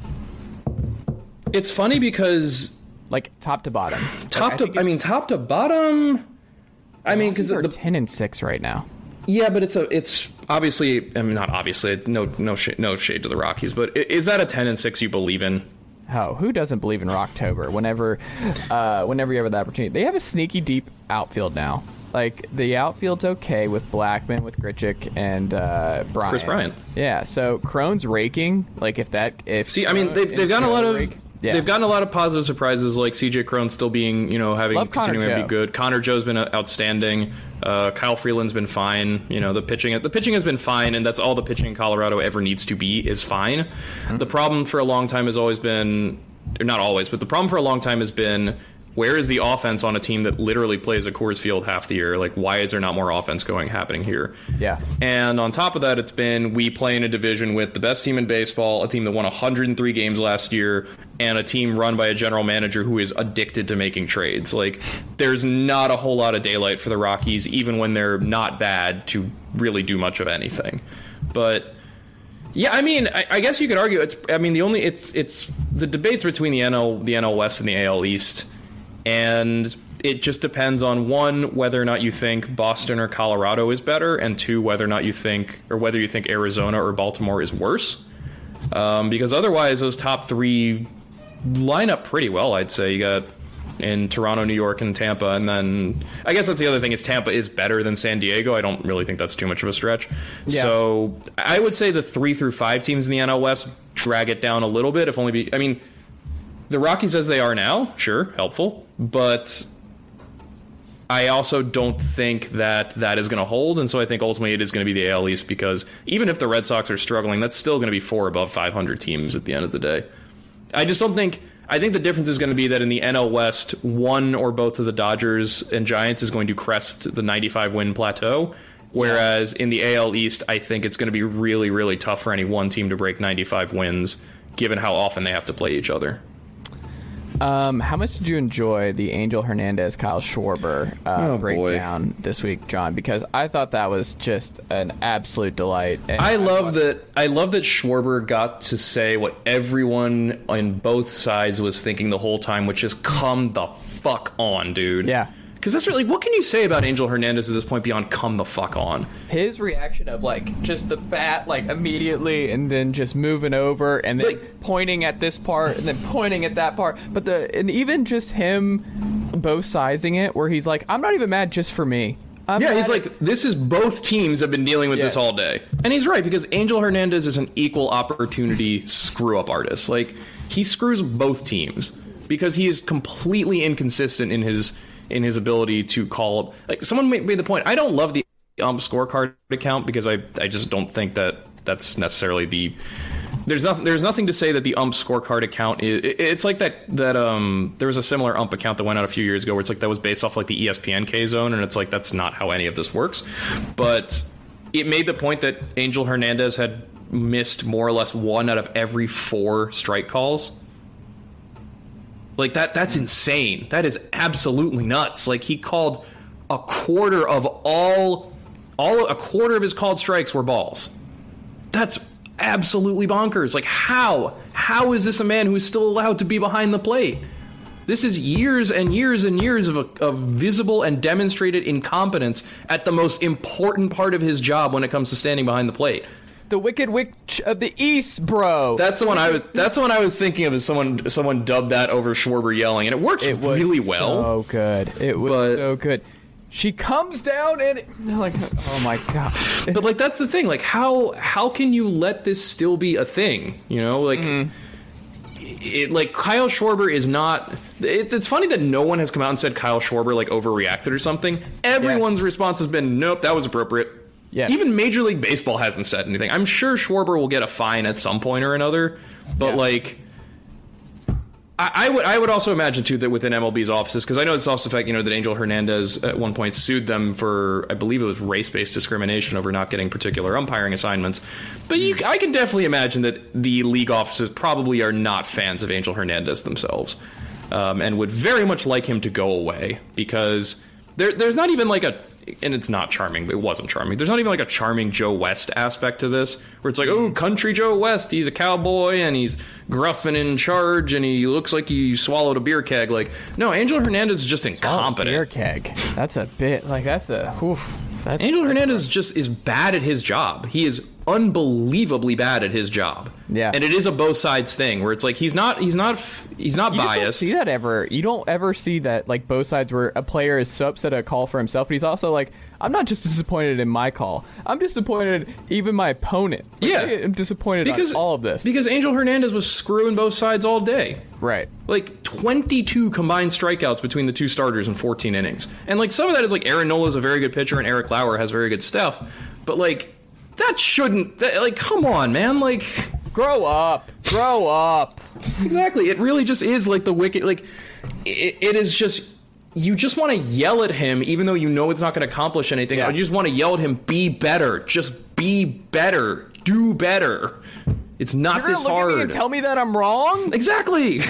It's funny because... Like, top to bottom. Top to bottom... I mean, because they're 10-6 right now. Yeah, but it's obviously... I mean, not obviously. No shade to the Rockies. But is that a 10-6 you believe in? Oh, who doesn't believe in Rocktober whenever you have the opportunity? They have a sneaky deep outfield now. Like, the outfield's okay with Blackman, with Grichuk, and Bryant. Chris Bryant. Yeah, so Cron's raking. Like, See, I mean, they've gotten a lot of... Yeah. They've gotten a lot of positive surprises, like CJ Cron still being, continuing to be good. Connor Joe's been outstanding. Kyle Freeland's been fine. The pitching has been fine, and that's all the pitching Colorado ever needs to be is fine. Mm-hmm. The problem for a long time has always been, or not always, but the problem for a long time has been, where is the offense on a team that literally plays at Coors Field half the year? Like, why is there not more offense happening here? Yeah. And on top of that, it's been, we play in a division with the best team in baseball, a team that won 103 games last year, and a team run by a general manager who is addicted to making trades. Like, there's not a whole lot of daylight for the Rockies, even when they're not bad, to really do much of anything. But... yeah, I mean, I guess you could argue it's the debates between the NL West and the AL East, and it just depends on, one, whether or not you think Boston or Colorado is better, and two, whether you think Arizona or Baltimore is worse. Because otherwise, those top 3 line up pretty well, I'd say. You got in Toronto, New York, and Tampa, and then I guess that's the other thing is Tampa is better than San Diego. I don't really think that's too much of a stretch. Yeah. So I would say the 3 through 5 teams in the NL West drag it down a little bit. The Rockies as they are now, sure, helpful, but I also don't think that is going to hold, and so I think ultimately it is going to be the AL East, because even if the Red Sox are struggling, that's still going to be 4 above 500 teams at the end of the day. I think the difference is going to be that in the NL West, one or both of the Dodgers and Giants is going to crest the 95-win plateau, whereas in the AL East, I think it's going to be really, really tough for any one team to break 95 wins, given how often they have to play each other. How much did you enjoy the Angel Hernandez, Kyle Schwarber breakdown this week, John? Because I thought that was just an absolute delight. And I love that Schwarber got to say what everyone on both sides was thinking the whole time, which is, come the fuck on, dude. Yeah. Because that's really, what can you say about Angel Hernandez at this point beyond come the fuck on? His reaction of, just the bat, immediately, and then just moving over, and then pointing at this part, and then pointing at that part. And even just him both sidesing it, where he's like, I'm not even mad just for me. He's like, this is both teams have been dealing with this all day. And he's right, because Angel Hernandez is an equal opportunity screw-up artist. He screws both teams, because he is completely inconsistent in his ability to call up. Someone made the point, I don't love the scorecard account, because I just don't think that that's necessarily There's nothing to say that the ump scorecard account it's like that there was a similar ump account that went out a few years ago where it's like that was based off like the ESPN K zone, and it's like that's not how any of this works. But it made the point that Angel Hernandez had missed more or less 1 out of every 4 strike calls. Like that's insane. That is absolutely nuts. Like he called a quarter of a quarter of his called strikes were balls. That's absolutely bonkers. Like how is this a man who is still allowed to be behind the plate? This is years and years and years of visible and demonstrated incompetence at the most important part of his job when it comes to standing behind the plate. The Wicked Witch of the East, bro. That's the one I was thinking of as someone dubbed that over Schwarber yelling, and it works really well. So good. It was so good. She comes down and like, oh my god. But like that's the thing. Like how can you let this still be a thing? You know, like it like Kyle Schwarber is not. It's funny that no one has come out and said Kyle Schwarber like overreacted or something. Everyone's response has been nope, that was appropriate. Yes. Even Major League Baseball hasn't said anything. I'm sure Schwarber will get a fine at some point or another, but like, I would also imagine too that within MLB's offices, because I know it's also the fact that Angel Hernandez at one point sued them for, I believe it was race-based discrimination over not getting particular umpiring assignments. But I can definitely imagine that the league offices probably are not fans of Angel Hernandez themselves, and would very much like him to go away, because there's not even like and it's not charming, but it wasn't charming. There's not even like a charming Joe West aspect to this, where it's like, oh, country Joe West, he's a cowboy and he's gruff and in charge and he looks like he swallowed a beer keg. Like, no, Angel Hernandez is just incompetent. Beer keg. That's a bit like Angel Hernandez just is bad at his job. He is unbelievably bad at his job. Yeah, and it is a both sides thing where it's like he's not biased. You don't see that ever. You don't ever see that like both sides where a player is so upset at a call for himself, but he's also like, I'm not just disappointed in my call. I'm disappointed even my opponent. Like, yeah, I'm disappointed on all of this because Angel Hernandez was screwing both sides all day. Right. Like 22 combined strikeouts between the two starters in 14 innings, and like some of that is like Aaron Nola is a very good pitcher and Eric Lauer has very good stuff, but like that shouldn't. Like, come on, man. Like, grow up. Exactly. It really just is like the wicked. Like, it is just. You just want to yell at him, even though you know it's not going to accomplish anything. Yeah. You just want to yell at him, be better. Just be better. Do better. It's not this hard. You're going to look at me and tell me that I'm wrong? Exactly.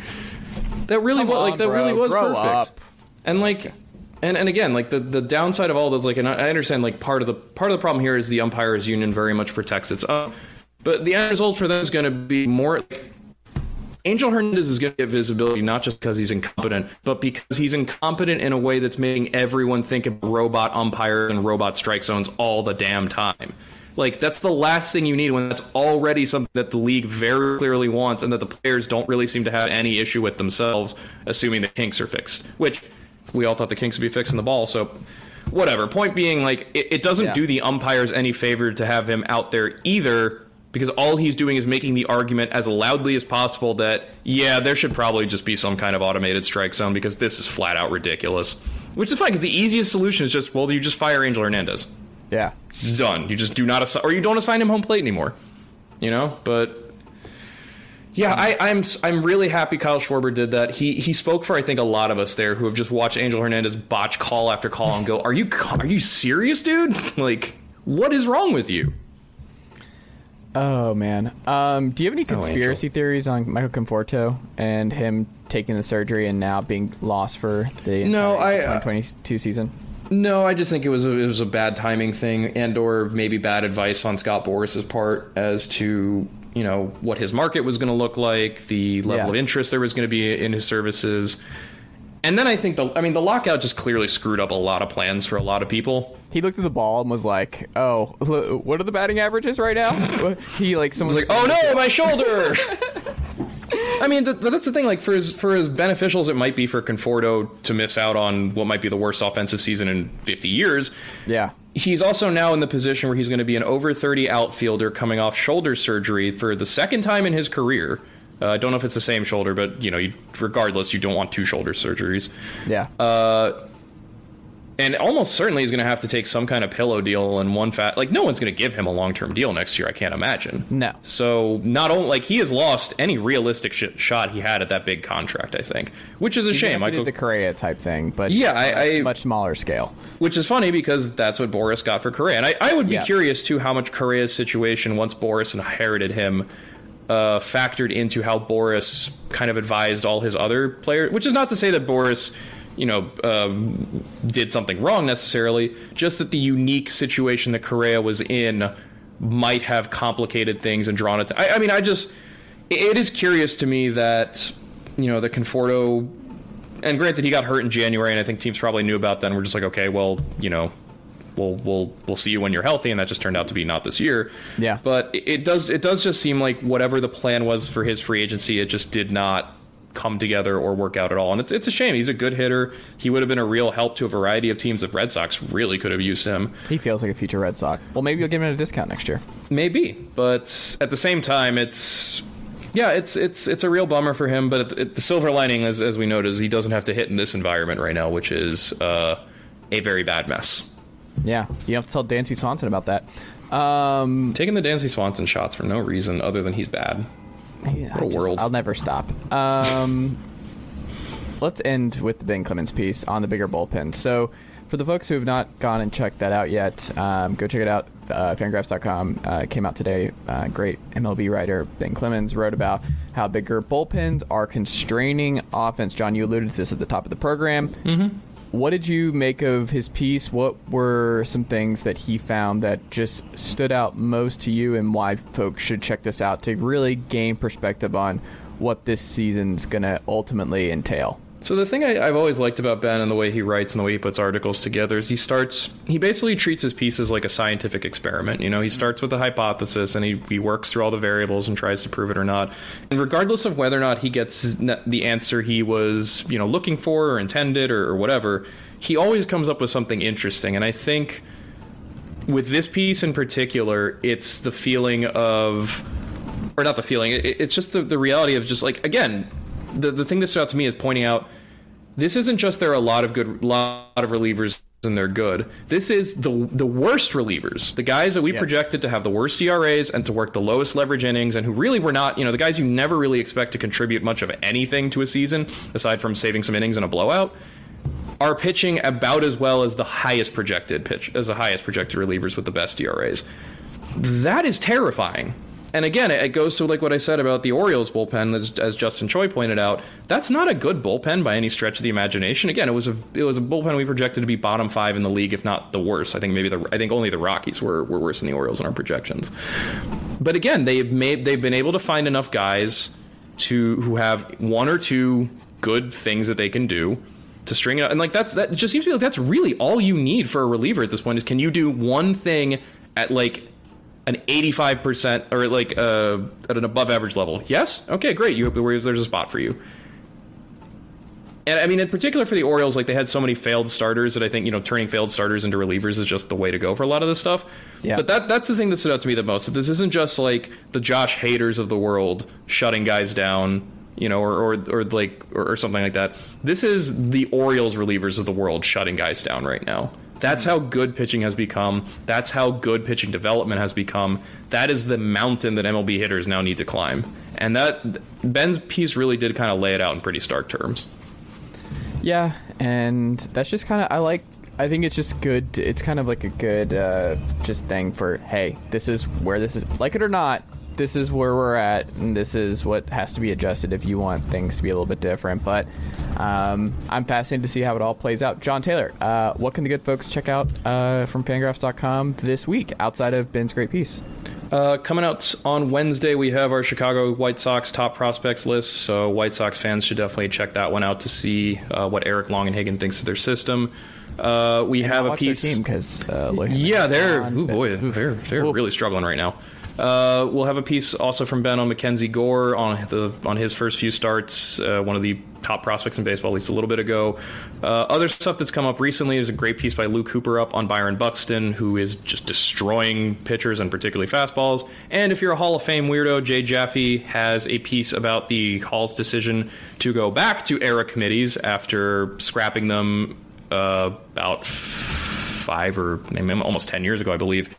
That really was Grow perfect. Up. And like, and again, like the downside of all this, like, and I understand like part of the problem here is the umpires union very much protects its own, but the end result for them is going to be more. Like, Angel Hernandez is going to get visibility not just because he's incompetent, but because he's incompetent in a way that's making everyone think of robot umpires and robot strike zones all the damn time. Like, that's the last thing you need when that's already something that the league very clearly wants and that the players don't really seem to have any issue with themselves, assuming the kinks are fixed, which we all thought the kinks would be fixing the ball, so whatever. Point being, like, it doesn't do the umpires any favor to have him out there either, because all he's doing is making the argument as loudly as possible that, yeah, there should probably just be some kind of automated strike zone because this is flat out ridiculous. Which is fine, because the easiest solution is just, well, you just fire Angel Hernandez. Yeah. It's done. You just do not assign, or you don't assign him home plate anymore. You know? But yeah, I'm really happy Kyle Schwarber did that. He spoke for, I think, a lot of us there who have just watched Angel Hernandez botch call after call and go, are you serious, dude? Like, what is wrong with you? Oh, man. Do you have any conspiracy theories on Michael Conforto and him taking the surgery and now being lost for the entire 2022 season? No, I just think it was a bad timing thing and or maybe bad advice on Scott Boris's part as to, you know, what his market was going to look like, the level of interest there was going to be in his services. And then I think the lockout just clearly screwed up a lot of plans for a lot of people. He looked at the ball and was like, "Oh, what are the batting averages right now?" Someone's like, "Oh no, my shoulder." I mean, but that's the thing. Like, for as beneficial as it might be for Conforto to miss out on what might be the worst offensive season in 50 years, yeah, he's also now in the position where he's going to be an over 30 outfielder coming off shoulder surgery for the second time in his career. I don't know if it's the same shoulder, but, you know, regardless, you don't want two shoulder surgeries. Yeah. And almost certainly he's going to have to take some kind of pillow deal and like no one's going to give him a long-term deal next year. I can't imagine. No. So not only like he has lost any realistic shot he had at that big contract, I think, which is a shame. I did the Correa type thing, but I much smaller scale. Which is funny because that's what Boris got for Correa. And I would be curious too how much Correa's situation once Boris inherited him factored into how Boris kind of advised all his other players, which is not to say that Boris did something wrong necessarily, just that the unique situation that Correa was in might have complicated things and drawn it to, it is curious to me that, the Conforto, and granted he got hurt in January and I think teams probably knew about that and we're just like, okay, well, we'll see you when you're healthy, and that just turned out to be not this year. Yeah. But it does just seem like whatever the plan was for his free agency, it just did not come together or work out at all. And it's a shame. He's a good hitter. He would have been a real help to a variety of teams. The Red Sox really could have used him. He feels like a future Red Sox. Well, maybe you'll give him a discount next year. Maybe, but at the same time, it's a real bummer for him. But the silver lining, as we noted, is he doesn't have to hit in this environment right now, which is a very bad mess. Yeah, you have to tell Dansby Swanson about that. Taking the Dansby Swanson shots for no reason other than he's bad. Yeah, what a world. I'll never stop. Let's end with the Ben Clemens piece on the bigger bullpen. So for the folks who have not gone and checked that out yet, go check it out. Fangraphs.com came out today. Great MLB writer Ben Clemens wrote about how bigger bullpens are constraining offense. John, you alluded to this at the top of the program. Mm-hmm. What did you make of his piece? What were some things that he found that just stood out most to you, and why folks should check this out to really gain perspective on what this season's going to ultimately entail? So the thing I've always liked about Ben and the way he writes and the way he puts articles together is he basically treats his pieces like a scientific experiment. He starts with a hypothesis and he works through all the variables and tries to prove it or not. And regardless of whether or not he gets the answer he was, looking for or intended or whatever, he always comes up with something interesting. And I think with this piece in particular, it's the feeling of, or not the feeling, it's just the reality of just like, again, the thing that stood out to me is pointing out this isn't just there are a lot of relievers and they're good. This is the worst relievers, the guys that we projected to have the worst ERAs and to work the lowest leverage innings, and who really were not, the guys you never really expect to contribute much of anything to a season aside from saving some innings in a blowout, are pitching about as well as the highest projected relievers with the best ERAs. That is terrifying. And again, it goes to like what I said about the Orioles bullpen, as Justin Choi pointed out. That's not a good bullpen by any stretch of the imagination. Again, it was a bullpen we projected to be bottom 5 in the league, if not the worst. I think only the Rockies were worse than the Orioles in our projections. But again, they've been able to find enough guys who have one or two good things that they can do to string it up. And like that just seems to be like that's really all you need for a reliever at this point is, can you do one thing at like an 85% or like at an above average level? Yes? Okay, great. There's a spot for you. And I mean, in particular for the Orioles, like they had so many failed starters that I think, turning failed starters into relievers is just the way to go for a lot of this stuff. Yeah. But that's the thing that stood out to me the most. That this isn't just like the Josh Haders of the world shutting guys down, or something like that. This is the Orioles relievers of the world shutting guys down right now. That's how good pitching has become. That's how good pitching development has become. That is the mountain that MLB hitters now need to climb. And that Ben's piece really did kind of lay it out in pretty stark terms. Yeah, and that's just kind of, I think it's just good. It's kind of like a good just thing for, hey, this is where this is, like it or not, this is where we're at, and this is what has to be adjusted if you want things to be a little bit different. But I'm fascinated to see how it all plays out. John Taylor, what can the good folks check out from Fangraphs.com this week outside of Ben's great piece? Coming out on Wednesday, we have our Chicago White Sox top prospects list, so White Sox fans should definitely check that one out to see what Eric Longenhagen thinks of their system. We have a piece. Team because they're really struggling right now. We'll have a piece also from Ben on Mackenzie Gore on his first few starts, one of the top prospects in baseball, at least a little bit ago. Other stuff that's come up recently is a great piece by Luke Cooper up on Byron Buxton, who is just destroying pitchers and particularly fastballs. And if you're a Hall of Fame weirdo, Jay Jaffe has a piece about the Hall's decision to go back to era committees after scrapping them about 5 or maybe almost 10 years ago, I believe,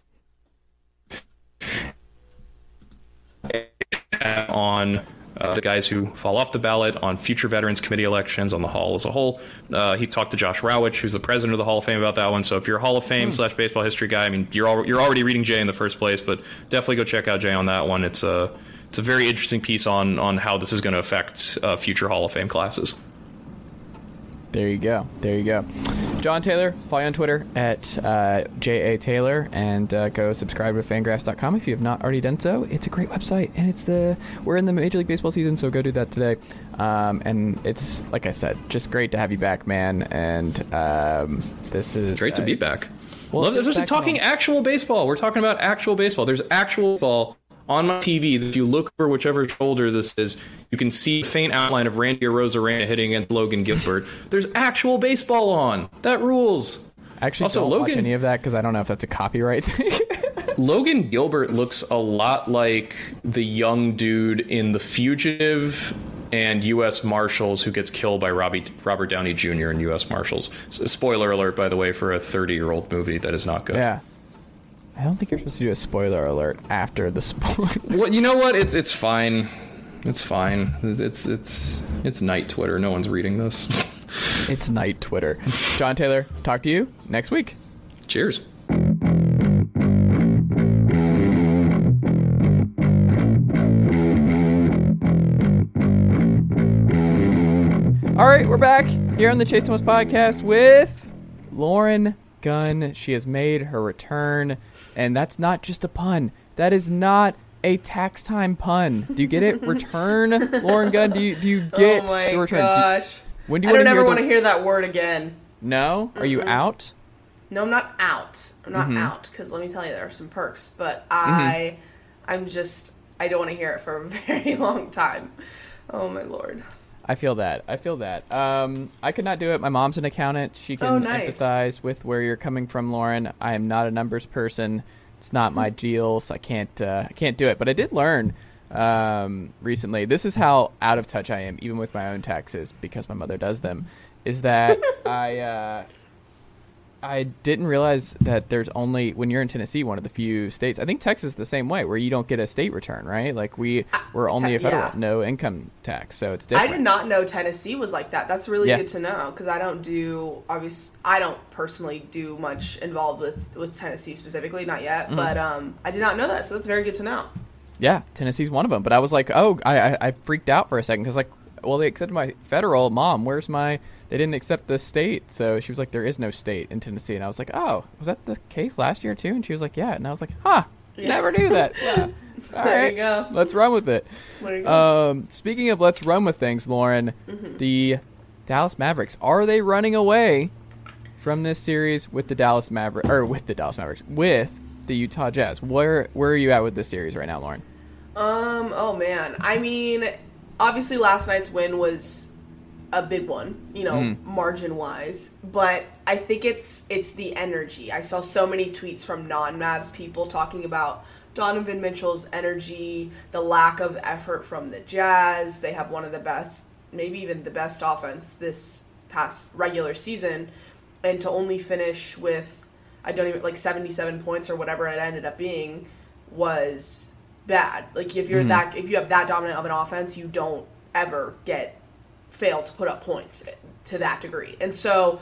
on the guys who fall off the ballot, on future Veterans Committee elections, on the Hall as a whole. He talked to Josh Rowich, who's the president of the Hall of Fame, about that one. So if you're a Hall of Fame / baseball history guy, I mean, you're already reading Jay in the first place, but definitely go check out Jay on that one. It's a very interesting piece on how this is going to affect future Hall of Fame classes. There you go. John Taylor, follow you on Twitter at JA Taylor, and go subscribe to Fangraphs.com if you have not already done so. It's a great website, and we're in the Major League Baseball season, so go do that today. And it's, like I said, just great to have you back, man. And this is great to be back. Well, there's talking actual baseball. We're talking about actual baseball. There's actual ball on my TV. If you look over whichever shoulder this is, you can see a faint outline of Randy Arozarena hitting against Logan Gilbert. There's actual baseball on. That rules. Actually, also, don't watch any of that because I don't know if that's a copyright thing. Logan Gilbert looks a lot like the young dude in The Fugitive and U.S. Marshals who gets killed by Robert Downey Jr. in U.S. Marshals. Spoiler alert, by the way, for a 30-year-old movie that is not good. Yeah. I don't think you're supposed to do a spoiler alert after the spoiler. Well, you know what? It's fine. It's fine. It's night Twitter. No one's reading this. It's night Twitter. John Taylor, talk to you next week. Cheers. All right, we're back here on the Chase Thomas podcast with Lauren Gunn. She has made her return, and that's not just a pun. That is not a tax time pun. Do you get it? Return, Lauren Gunn. Do you get the return? Gosh. When do I you don't ever want to hear that word again. No? Are you out? No, I'm not out. I'm not out, because let me tell you, there are some perks, but I don't want to hear it for a very long time. Oh my Lord. I feel that. I could not do it. My mom's an accountant. She can empathize with where you're coming from, Lauren. I am not a numbers person. It's not my deal, so I can't do it. But I did learn recently. This is how out of touch I am, even with my own taxes, because my mother does them. Is that I didn't realize that there's only, when you're in Tennessee, one of the few states, I think Texas is the same way, where you don't get a state return, right? Like we're only a federal, no income tax, so it's different. I did not know Tennessee was like that. That's really good to know, because I don't personally do much involved with Tennessee specifically, not yet, but I did not know that, so that's very good to know. Yeah, Tennessee's one of them, but I was like, I freaked out for a second, because like, well, they accepted my federal, Mom, where's my... They didn't accept the state, so she was like, there is no state in Tennessee. And I was like, oh, was that the case last year too? And she was like, yeah. And I was like, never knew that. Yeah. All there right, you go. Let's run with it. There you go. Speaking of let's run with things, Lauren, the Dallas Mavericks, are they running away from this series with the the Utah Jazz? Where are you at with this series right now, Lauren? Oh man. I mean, obviously last night's win was a big one, margin-wise, but I think it's the energy. I saw so many tweets from non-Mavs people talking about Donovan Mitchell's energy, the lack of effort from the Jazz. They have one of the best, maybe even the best offense this past regular season, and to only finish with, 77 points or whatever it ended up being was bad. Like if you have that dominant of an offense, you don't ever fail to put up points to that degree. And so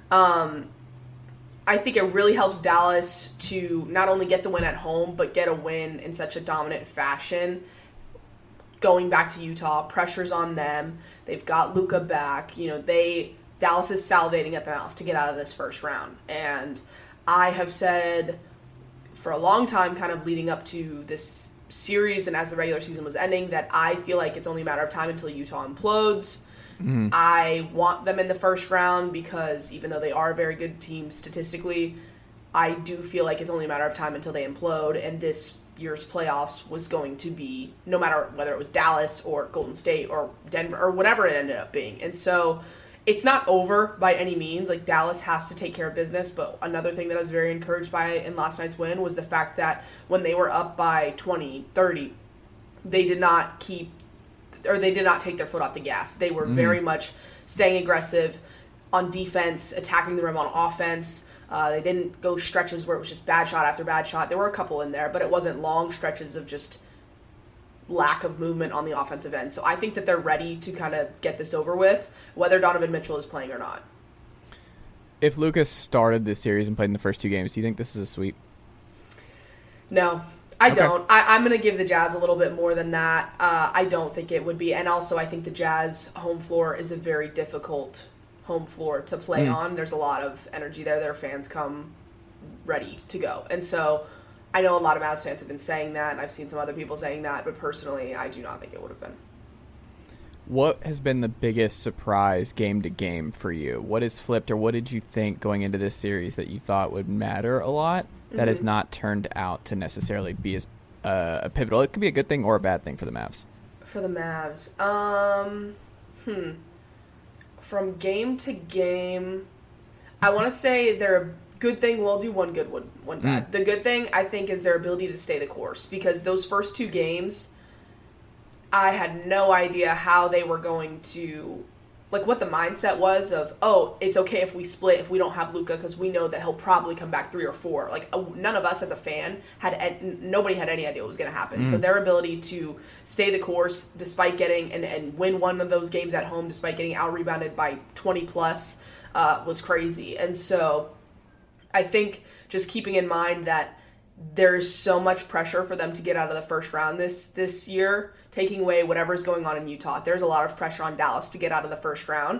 I think it really helps Dallas to not only get the win at home, but get a win in such a dominant fashion. Going back to Utah, pressure's on them. They've got Luka back. Dallas is salivating at the mouth to get out of this first round. And I have said for a long time, kind of leading up to this series and as the regular season was ending, that I feel like it's only a matter of time until Utah implodes. I want them in the first round because even though they are a very good team statistically, I do feel like it's only a matter of time until they implode, and this year's playoffs was going to be, no matter whether it was Dallas or Golden State or Denver or whatever it ended up being. And so it's not over by any means. Like, Dallas has to take care of business, but another thing that I was very encouraged by in last night's win was the fact that when they were up by 20, 30, they did not take their foot off the gas. They were very much staying aggressive, on defense, attacking the rim on offense. They didn't go stretches where it was just bad shot after bad shot. There were a couple in there, but it wasn't long stretches of just lack of movement on the offensive end. So I think that they're ready to kind of get this over with, whether Donovan Mitchell is playing or not. If Lucas started this series and played in the first 2 games, do you think this is a sweep? No, I don't. I'm going to give the Jazz a little bit more than that. I don't think it would be. And also, I think the Jazz home floor is a very difficult home floor to play on. There's a lot of energy there. Their fans come ready to go. And so I know a lot of Mavs fans have been saying that, and I've seen some other people saying that, but personally, I do not think it would have been. What has been the biggest surprise game to game for you? What has flipped, or what did you think going into this series that you thought would matter a lot that has not turned out to necessarily be as a pivotal? It could be a good thing or a bad thing for the Mavs. For the Mavs, from game to game, I want to say they're a good thing. We'll do one good, one bad. The good thing, I think, is their ability to stay the course, because those first 2 games, I had no idea how they were going to, like, what the mindset was of, oh, it's okay if we split if we don't have Luka, because we know that he'll probably come back 3 or 4. Like, none of us as a fan nobody had any idea what was going to happen. So their ability to stay the course despite getting and win one of those games at home despite getting out-rebounded by 20 plus was crazy. And so I think just keeping in mind that there's so much pressure for them to get out of the first round this year, taking away whatever's going on in Utah. There's a lot of pressure on Dallas to get out of the first round.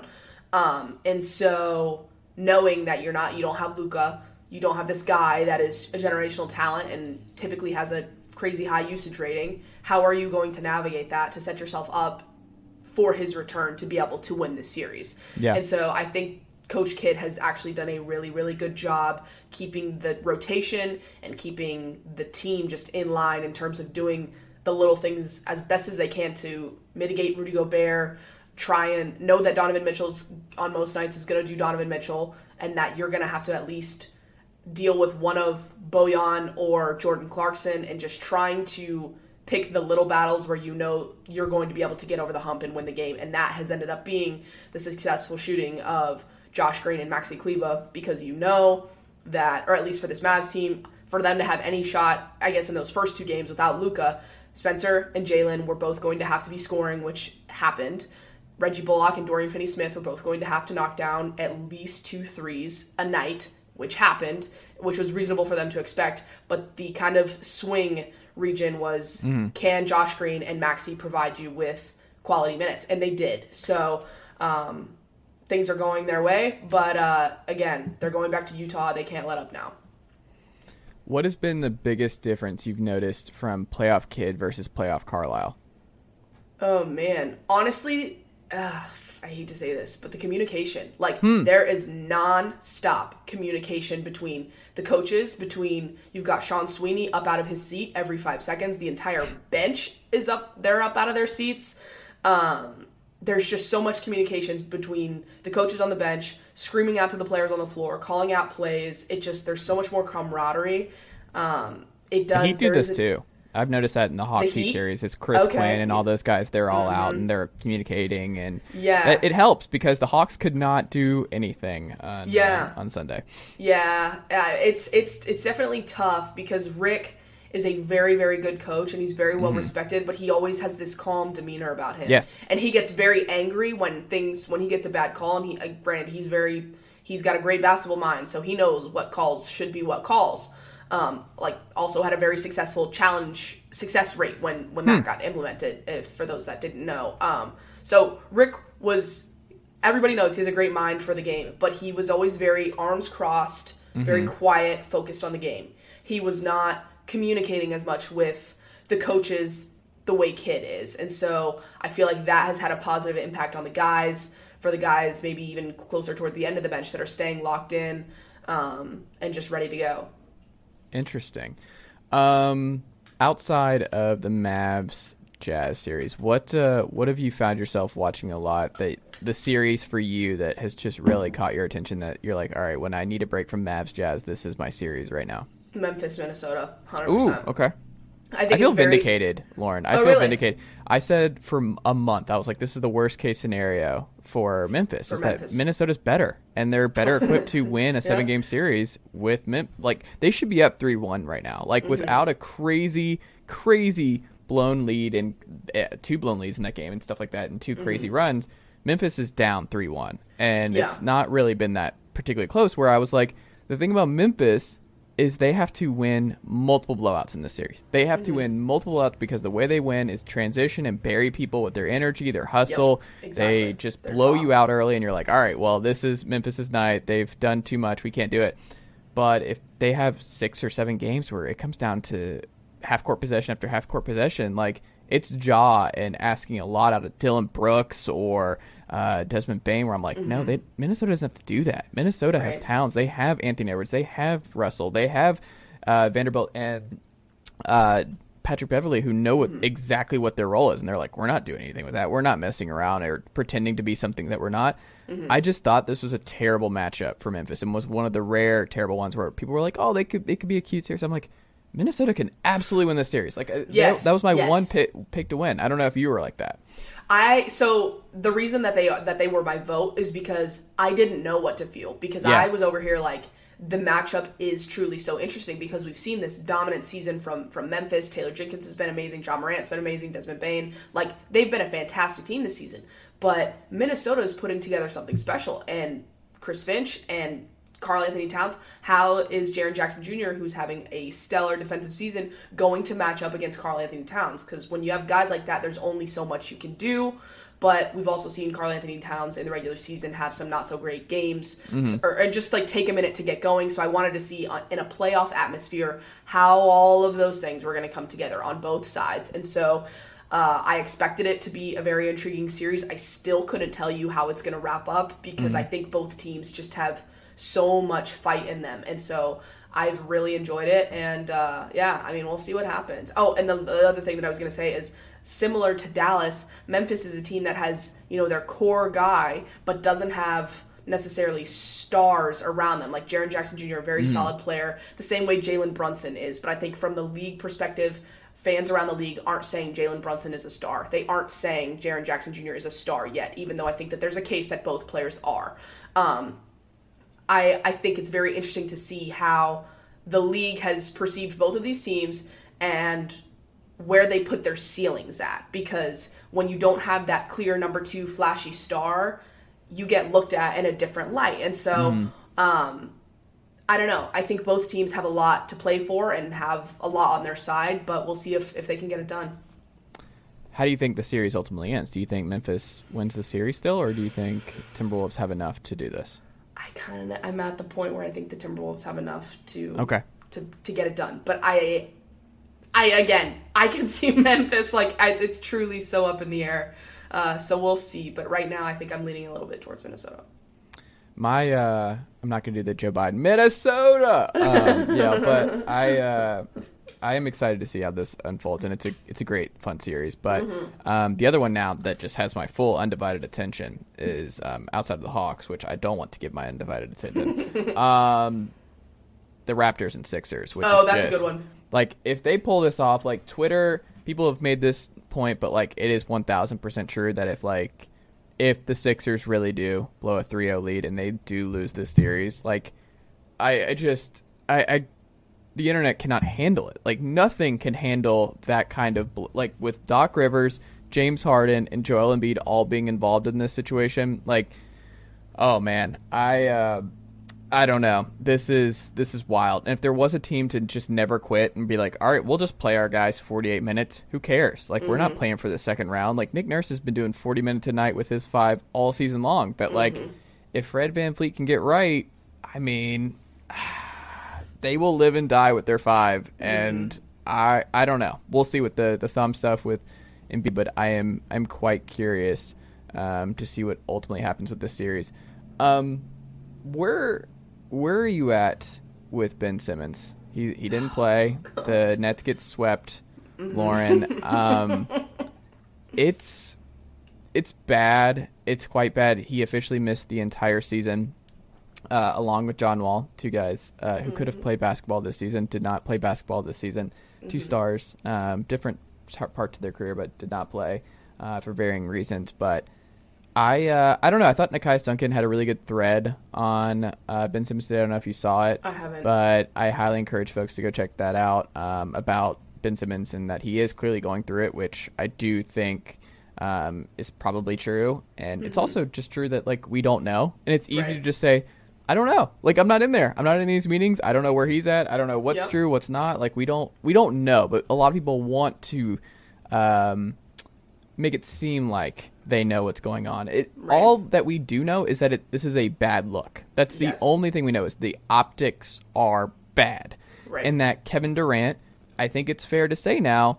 And so knowing that you don't have Luka, you don't have this guy that is a generational talent and typically has a crazy high usage rating, how are you going to navigate that to set yourself up for his return to be able to win this series? Yeah. And so I think Coach Kidd has actually done a really, really good job keeping the rotation and keeping the team just in line in terms of doing the little things as best as they can to mitigate Rudy Gobert, try and know that Donovan Mitchell's on most nights is going to do Donovan Mitchell, and that you're going to have to at least deal with one of Bojan or Jordan Clarkson, and just trying to pick the little battles where you know you're going to be able to get over the hump and win the game. And that has ended up being the successful shooting of Josh Green and Maxi Kleber, because you know that, or at least for this Mavs team, for them to have any shot, I guess, in those first 2 games without Luka, Spencer and Jalen were both going to have to be scoring, which happened. Reggie Bullock and Dorian Finney-Smith were both going to have to knock down at least 2 threes a night, which happened, which was reasonable for them to expect. But the kind of swing region was, can Josh Green and Maxi provide you with quality minutes? And they did. So things are going their way. But again, they're going back to Utah. They can't let up now. What has been the biggest difference you've noticed from playoff Kidd versus playoff Carlisle? Oh, man. Honestly, I hate to say this, but the communication. Like, there is non-stop communication between the coaches, you've got Sean Sweeney up out of his seat every 5 seconds. The entire bench is up. They're up out of their seats. There's just so much communications between the coaches on the bench, screaming out to the players on the floor, calling out plays. There's so much more camaraderie. It does. The Heat do this too. I've noticed that in the Hawks Heat series. It's Chris Quinn and all those guys. They're all out and they're communicating, and it helps because the Hawks could not do anything on Sunday. Yeah, it's definitely tough because Rick is a very, very good coach, and he's very well respected, but he always has this calm demeanor about him. Yes. And he gets very angry when he gets a bad call, and granted, he's got a great basketball mind, so he knows what calls should be what calls. Also had a very successful challenge success rate when that got implemented, for those that didn't know. So Rick everybody knows he has a great mind for the game, but he was always very arms crossed, very quiet, focused on the game. He was not communicating as much with the coaches the way Kidd is. And so I feel like that has had a positive impact on the guys, for the guys maybe even closer toward the end of the bench that are staying locked in and just ready to go. Interesting. Outside of the Mavs Jazz series, what have you found yourself watching a lot, that the series for you that has just really caught your attention, that you're like, all right, when I need a break from Mavs Jazz, this is my series right now? Memphis, Minnesota, 100%. Ooh, okay. I think I feel it's very... vindicated, Lauren. I feel really? vindicated. I said for a month, I was like, this is the worst case scenario for Memphis. That Minnesota's better, and they're better equipped to win a 7-game series with like they should be up 3-1 right now. Like without a crazy blown lead and 2 blown leads in that game and stuff like that and 2 crazy runs, Memphis is down 3-1, and it's not really been that particularly close. Where I was like, the thing about Memphis is they have to win multiple blowouts in this series. They have to win multiple blowouts because the way they win is transition and bury people with their energy, their hustle. Yep, exactly. They just blow you out early, and you're like, all right, well, this is Memphis's night. They've done too much. We can't do it. But if they have 6 or 7 games where it comes down to half-court possession after half-court possession, like it's jaw and asking a lot out of Dylan Brooks or Desmond Bane, where I'm like, no, Minnesota doesn't have to do that. Minnesota has talents. They have Anthony Edwards. They have Russell. They have Vanderbilt and Patrick Beverly, who know exactly what their role is. And they're like, we're not doing anything with that. We're not messing around or pretending to be something that we're not. I just thought this was a terrible matchup for Memphis and was one of the rare terrible ones where people were like, oh, it could be a cute series. I'm like, Minnesota can absolutely win this series. Like, that was my one pick to win. I don't know if you were like that. So the reason that they were my vote is because I didn't know what to feel, because I was over here like, the matchup is truly so interesting because we've seen this dominant season from Memphis. Taylor Jenkins has been amazing. John Morant's been amazing. Desmond Bane. Like, they've been a fantastic team this season. But Minnesota is putting together something special. And Chris Finch and Karl-Anthony Towns, how is Jaren Jackson Jr., who's having a stellar defensive season, going to match up against Karl-Anthony Towns? Because when you have guys like that, there's only so much you can do. But we've also seen Karl-Anthony Towns in the regular season have some not-so-great games, or just like take a minute to get going. So I wanted to see in a playoff atmosphere how all of those things were going to come together on both sides. And so I expected it to be a very intriguing series. I still couldn't tell you how it's going to wrap up because I think both teams just have so much fight in them. And so I've really enjoyed it. And we'll see what happens. Oh, and the other thing that I was going to say is, similar to Dallas, Memphis is a team that has, their core guy, but doesn't have necessarily stars around them. Like Jaren Jackson Jr., a very solid player, the same way Jalen Brunson is. But I think from the league perspective, fans around the league aren't saying Jalen Brunson is a star. They aren't saying Jaren Jackson Jr. is a star yet, even though I think that there's a case that both players are. I think it's very interesting to see how the league has perceived both of these teams and where they put their ceilings at, because when you don't have that clear number 2 flashy star, you get looked at in a different light. And so I don't know. I think both teams have a lot to play for and have a lot on their side, but we'll see if they can get it done. How do you think the series ultimately ends? Do you think Memphis wins the series still, or do you think Timberwolves have enough to do this? I'm at the point where I think the Timberwolves have enough to get it done. But I can see Memphis, it's truly so up in the air. So we'll see. But right now, I think I'm leaning a little bit towards Minnesota. I'm not going to do the Joe Biden, Minnesota. But I am excited to see how this unfolds, and it's a great, fun series. But the other one now that just has my full undivided attention is outside of the Hawks, which I don't want to give my undivided attention. The Raptors and Sixers. Which that's a good one. Like, if they pull this off, like, Twitter, people have made this point, but, like, it is 1,000% true that if the Sixers really do blow a 3-0 lead and they do lose this series, like, the internet cannot handle it. Like, nothing can handle that kind of, like, with Doc Rivers, James Harden, and Joel Embiid all being involved in this situation, like, oh, man, I don't know. This is wild. And if there was a team to just never quit and be like, all right, we'll just play our guys 48 minutes, who cares? Like, we're not playing for the second round. Like, Nick Nurse has been doing 40 minutes a night with his 5 all season long. But, like, if Fred VanVleet can get right, I mean, they will live and die with their 5. And I don't know. We'll see with the thumb stuff with Embiid, but I'm quite curious to see what ultimately happens with this series. Where are you at with Ben Simmons? He didn't play. The Nets get swept, Lauren. It's bad. It's quite bad. He officially missed the entire season. along with John Wall, two guys who could have played basketball this season, did not play basketball this season. Two stars, different parts of their career, but did not play for varying reasons. But I don't know. I thought Nekias Duncan had a really good thread on Ben Simmons today. I don't know if you saw it. I haven't. But I highly encourage folks to go check that out about Ben Simmons and that he is clearly going through it, which I do think is probably true. And it's also just true that, like, we don't know. And it's easy to just say, I don't know. Like, I'm not in there. I'm not in these meetings. I don't know where he's at. I don't know what's true, what's not. Like, we don't know. But a lot of people want to make it seem like they know what's going on. All that we do know is that this is a bad look. That's the only thing we know, is the optics are bad. Right. And that Kevin Durant, I think it's fair to say now,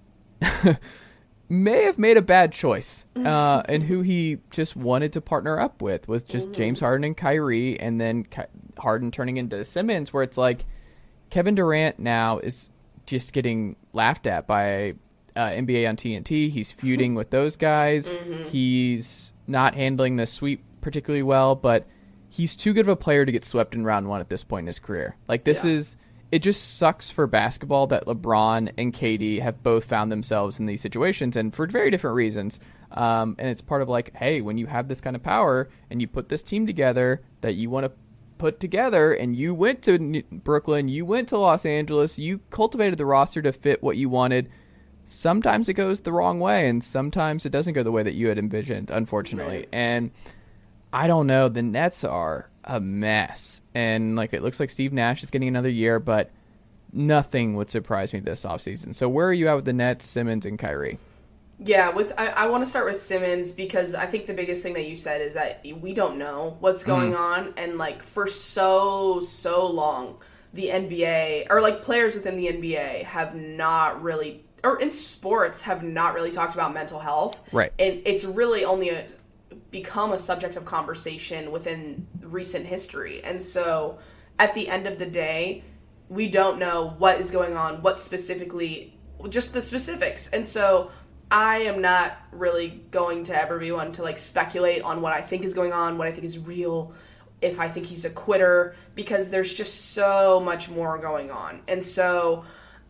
may have made a bad choice. And who he just wanted to partner up with was just James Harden and Kyrie, and then Harden turning into Simmons, where it's like Kevin Durant now is just getting laughed at by NBA on TNT. He's feuding with those guys. He's not handling the sweep particularly well, but he's too good of a player to get swept in round one at this point in his career. Like, this is... It just sucks for basketball that LeBron and KD have both found themselves in these situations, and for very different reasons. And it's part of, like, hey, when you have this kind of power and you put this team together that you want to put together, and you went to Brooklyn, you went to Los Angeles, you cultivated the roster to fit what you wanted, sometimes it goes the wrong way, and sometimes it doesn't go the way that you had envisioned, unfortunately. Right. And I don't know. The Nets are a mess. And, like, it looks like Steve Nash is getting another year, but nothing would surprise me this offseason. So where are you at with the Nets, Simmons, and Kyrie? Yeah, I want to start with Simmons, because I think the biggest thing that you said is that we don't know what's going on. And, like, for so long, the NBA, or, like, players within the NBA have not really, or in sports, have not really talked about mental health. Right. And it's really only become a subject of conversation within recent history. And so at the end of the day, we don't know what is going on, what specifically, just the specifics. And so I am not really going to ever be one to, like, speculate on what I think is going on, what I think is real, if I think he's a quitter, because there's just so much more going on. And so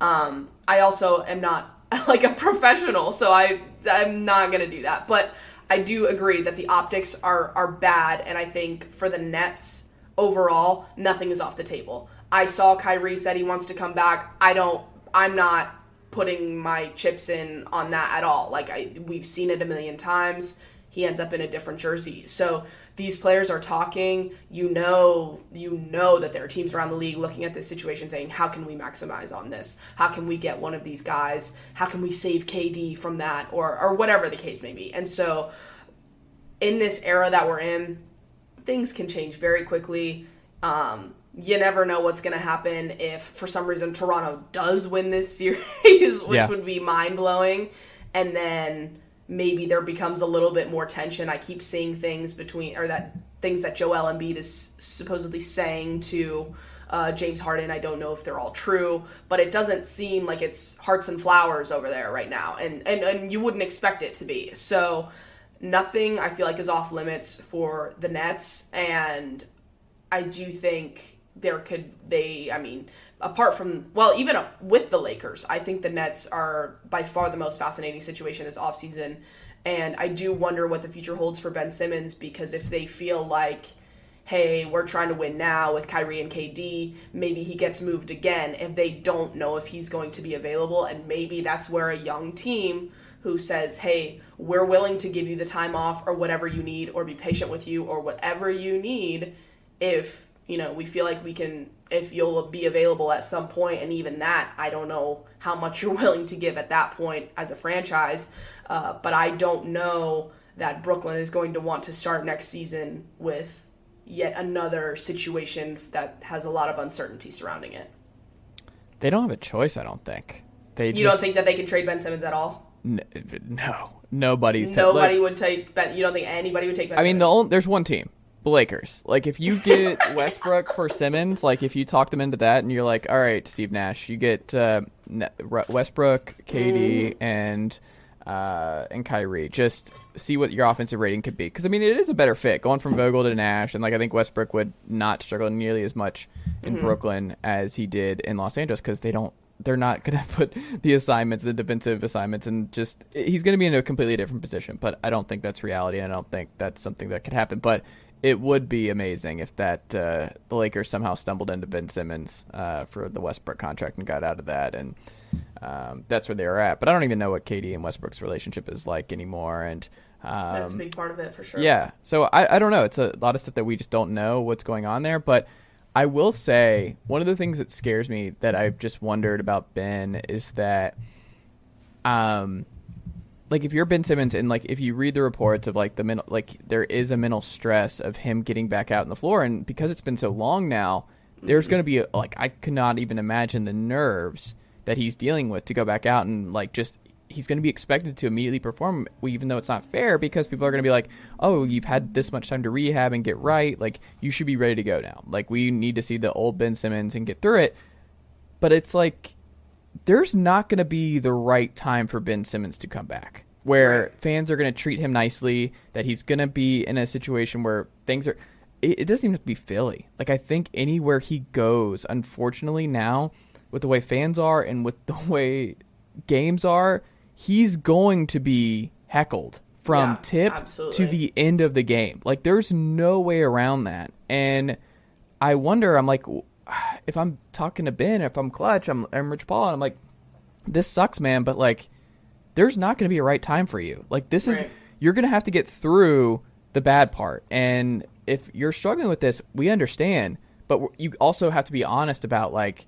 I also am not, like, a professional, so I'm not going to do that. But I do agree that the optics are bad, and I think for the Nets overall, nothing is off the table. I saw Kyrie said he wants to come back. I'm not putting my chips in on that at all. Like, we've seen it a million times. He ends up in a different jersey. So these players are talking. You know that there are teams around the league looking at this situation saying, how can we maximize on this? How can we get one of these guys? How can we save KD from that? Or whatever the case may be. And so in this era that we're in, things can change very quickly. You never know what's going to happen if, for some reason, Toronto does win this series, which would be mind-blowing. And then maybe there becomes a little bit more tension. I keep seeing things that Joel Embiid is supposedly saying to James Harden. I don't know if they're all true, but it doesn't seem like it's hearts and flowers over there right now. And you wouldn't expect it to be. So nothing, I feel like, is off limits for the Nets. And I do think apart from, well, even with the Lakers, I think the Nets are by far the most fascinating situation this offseason. And I do wonder what the future holds for Ben Simmons, because if they feel like, hey, we're trying to win now with Kyrie and KD, maybe he gets moved again if they don't know if he's going to be available. And maybe that's where a young team who says, hey, we're willing to give you the time off or whatever you need, or be patient with you or whatever you need, if we feel like if you'll be available at some point. And even that, I don't know how much you're willing to give at that point as a franchise. But I don't know that Brooklyn is going to want to start next season with yet another situation that has a lot of uncertainty surrounding it. They don't have a choice, I don't think. You don't think that they can trade Ben Simmons at all? No. Nobody would take Ben. You don't think anybody would take Ben Simmons? I mean, there's one team. The Lakers. Like, if you get Westbrook for Simmons, like, if you talk them into that and you're like, all right, Steve Nash, you get Westbrook, KD, and and Kyrie. Just see what your offensive rating could be. Because, I mean, it is a better fit going from Vogel to Nash. And, like, I think Westbrook would not struggle nearly as much in Brooklyn as he did in Los Angeles because they're not going to put the assignments, the defensive assignments, and just he's going to be in a completely different position. But I don't think that's reality, and I don't think that's something that could happen. But it would be amazing if that the Lakers somehow stumbled into Ben Simmons for the Westbrook contract and got out of that, and that's where they were at. But I don't even know what KD and Westbrook's relationship is like anymore, and that's a big part of it for sure. Yeah, so I don't know. It's a lot of stuff that we just don't know what's going on there, but I will say one of the things that scares me that I've just wondered about Ben is that like if you're Ben Simmons and like if you read the reports of like the mental, like there is a mental stress of him getting back out on the floor, and because it's been so long now, there's going to be like I cannot even imagine the nerves that he's dealing with to go back out and like just he's going to be expected to immediately perform, even though it's not fair because people are going to be like, oh, you've had this much time to rehab and get right, like you should be ready to go now. Like we need to see the old Ben Simmons and get through it. But it's like there's not going to be the right time for Ben Simmons to come back where fans are going to treat him nicely, that he's going to be in a situation where things are it doesn't even have to be Philly. Like I think anywhere he goes, unfortunately now with the way fans are and with the way games are, he's going to be heckled from tip to the end of the game. Like there's no way around that. And I wonder, I'm like, if I'm talking to Ben, if I'm Clutch, I'm Rich Paul, and I'm like, this sucks, man, but like, there's not going to be a right time for you. Like this is, you're going to have to get through the bad part. And if you're struggling with this, we understand, but you also have to be honest about like,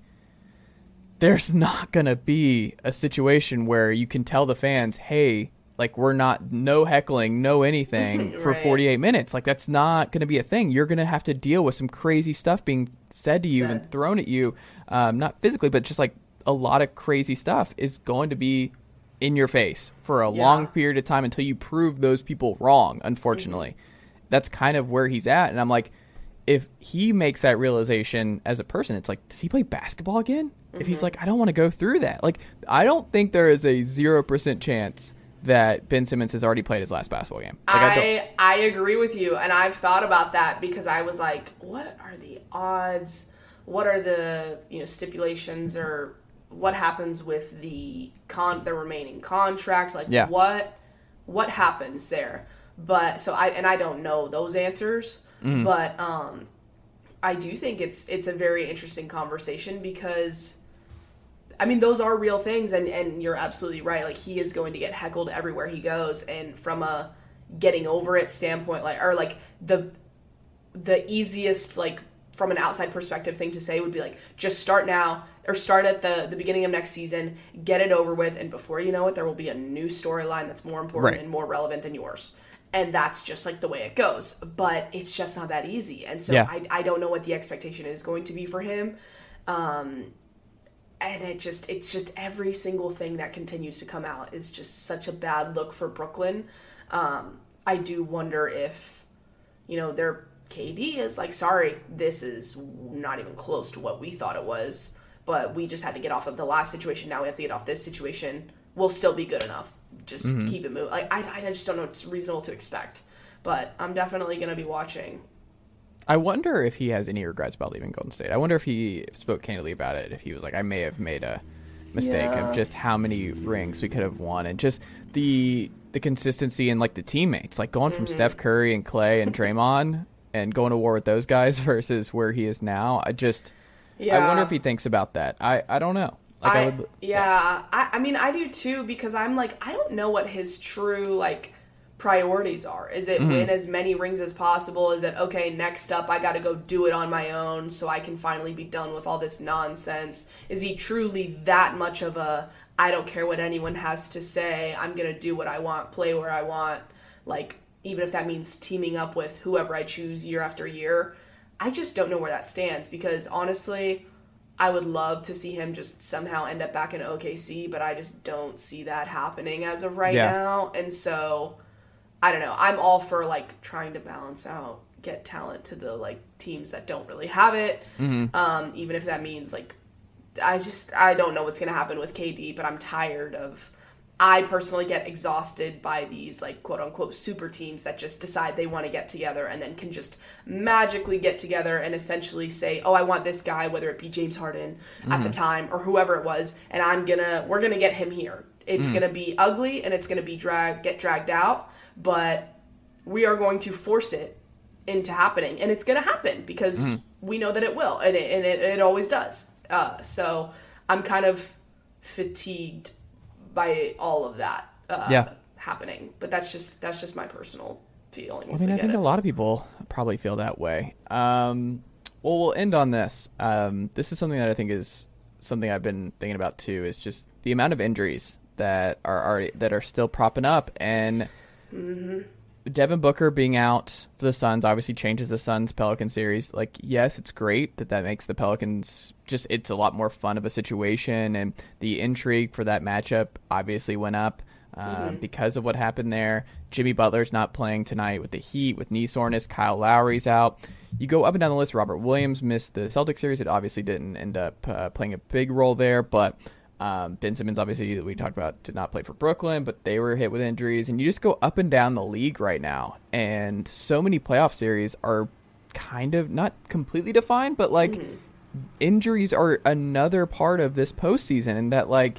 there's not going to be a situation where you can tell the fans, hey, like we're not, no heckling, no anything for 48 minutes. Like that's not going to be a thing. You're going to have to deal with some crazy stuff being said to you and thrown at you. Not physically, but just like a lot of crazy stuff is going to be in your face for a long period of time until you prove those people wrong, unfortunately. That's kind of where he's at. And I'm like, if he makes that realization as a person, it's like, does he play basketball again? If he's like, I don't want to go through that. Like, I don't think there is a 0% chance that Ben Simmons has already played his last basketball game. Like, I agree with you, and I've thought about that because I was like, what are the odds? What are the stipulations, or what happens with the remaining contract? Like, what happens there? But so I don't know those answers, but I do think it's a very interesting conversation because, I mean, those are real things, and you're absolutely right. Like, he is going to get heckled everywhere he goes, and from a getting over it standpoint, like the easiest, like, from an outside perspective thing to say would be like, just start now, or start at the beginning of next season, get it over with, and before you know it, there will be a new storyline that's more important and more relevant than yours. And that's just like the way it goes. But it's just not that easy. And so I don't know what the expectation is going to be for him. And it's just every single thing that continues to come out is just such a bad look for Brooklyn. I do wonder if, their KD is like, sorry, this is not even close to what we thought it was. But we just had to get off of the last situation. Now we have to get off this situation. We'll still be good enough. Just keep it moving. Like, I just don't know what's reasonable to expect. But I'm definitely going to be watching. I wonder if he has any regrets about leaving Golden State. I wonder if he spoke candidly about it. If he was like, I may have made a mistake of just how many rings we could have won. And just the consistency and, like, the teammates. Like, going from Steph Curry and Clay and Draymond and going to war with those guys versus where he is now. I wonder if he thinks about that. I don't know. Like I mean, I do too, because I'm like, I don't know what his true, like, priorities are. Is it win as many rings as possible? Is it, okay, next up, I got to go do it on my own so I can finally be done with all this nonsense? Is he truly that much of a, I don't care what anyone has to say, I'm going to do what I want, play where I want, like, even if that means teaming up with whoever I choose year after year? I just don't know where that stands, because honestly, I would love to see him just somehow end up back in OKC, but I just don't see that happening as of right now. And so, I don't know. I'm all for, like, trying to balance out, get talent to the, like, teams that don't really have it. Even if that means, like, I don't know what's going to happen with KD, but I'm tired of, I personally get exhausted by these like quote unquote super teams that just decide they want to get together and then can just magically get together and essentially say, oh, I want this guy, whether it be James Harden at the time or whoever it was, and we're gonna get him here. It's gonna be ugly and it's gonna be get dragged out, but we are going to force it into happening, and it's gonna happen because we know that it will, and it always does. So I'm kind of fatigued by all of that happening, but that's just my personal feelings. I think a lot of people probably feel that way. Well, we'll end on this. This is something that I think is something I've been thinking about too, is just the amount of injuries that are still propping up, and Devin Booker being out for the Suns obviously changes the Suns-Pelican series. Like, yes, it's great that makes the Pelicans it's a lot more fun of a situation, and the intrigue for that matchup obviously went up because of what happened there. Jimmy Butler's not playing tonight with the Heat, with knee soreness. Kyle Lowry's out. You go up and down the list. Robert Williams missed the Celtics series. It obviously didn't end up playing a big role there, but Ben Simmons, obviously, we talked about, did not play for Brooklyn, but they were hit with injuries. And you just go up and down the league right now. And so many playoff series are kind of not completely defined, but like injuries are another part of this postseason. And that, like,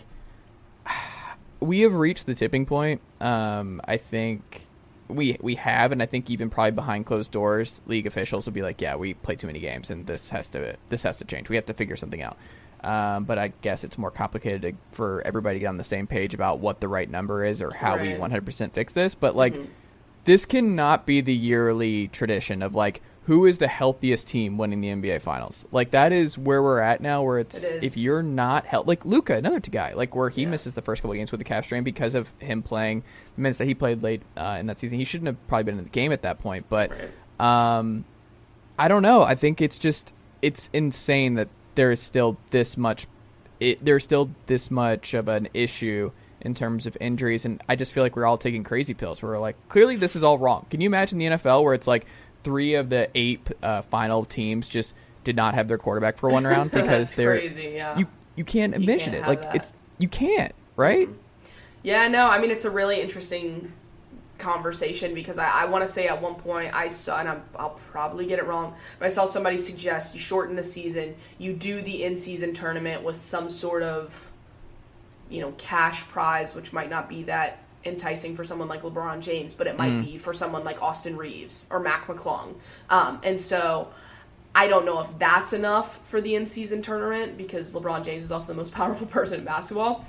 we have reached the tipping point. I think we have, and I think even probably behind closed doors, league officials will be like, yeah, we play too many games and this has to change. We have to figure something out. But I guess it's more complicated for everybody to get on the same page about what the right number is or how we 100% fix this. But, like, this cannot be the yearly tradition of, like, who is the healthiest team winning the NBA Finals. Like, that is where we're at now, where it's if you're not healthy. Like, Luka, another guy, like, where he misses the first couple of games with the calf strain because of him playing the minutes that he played late in that season. He shouldn't have probably been in the game at that point. But I don't know. I think it's insane that there's still this much of an issue in terms of injuries, and I just feel like we're all taking crazy pills. We're like, clearly this is all wrong. Can you imagine the NFL where it's like 3 of the 8 final teams just did not have their quarterback for one round because they're crazy, yeah. You can't envision it. Like you can't, right? Yeah, no, I mean, it's a really interesting conversation because I want to say at one point I saw, and I'll probably get it wrong, but I saw somebody suggest you shorten the season, you do the in-season tournament with some sort of, cash prize, which might not be that enticing for someone like LeBron James, but it might be for someone like Austin Reeves or Mac McClung. And so I don't know if that's enough for the in-season tournament because LeBron James is also the most powerful person in basketball.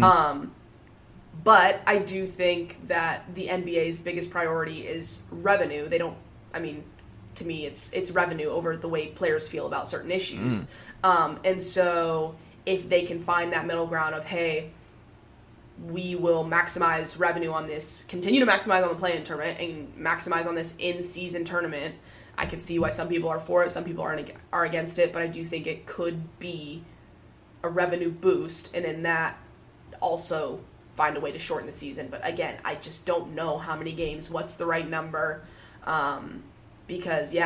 But I do think that the NBA's biggest priority is revenue. To me, it's revenue over the way players feel about certain issues. And so if they can find that middle ground of, hey, we will maximize revenue on this, continue to maximize on the play-in tournament, and maximize on this in-season tournament, I could see why some people are for it, some people are against it, but I do think it could be a revenue boost, and in that also find a way to shorten the season. But again, I just don't know how many games, what's the right number, because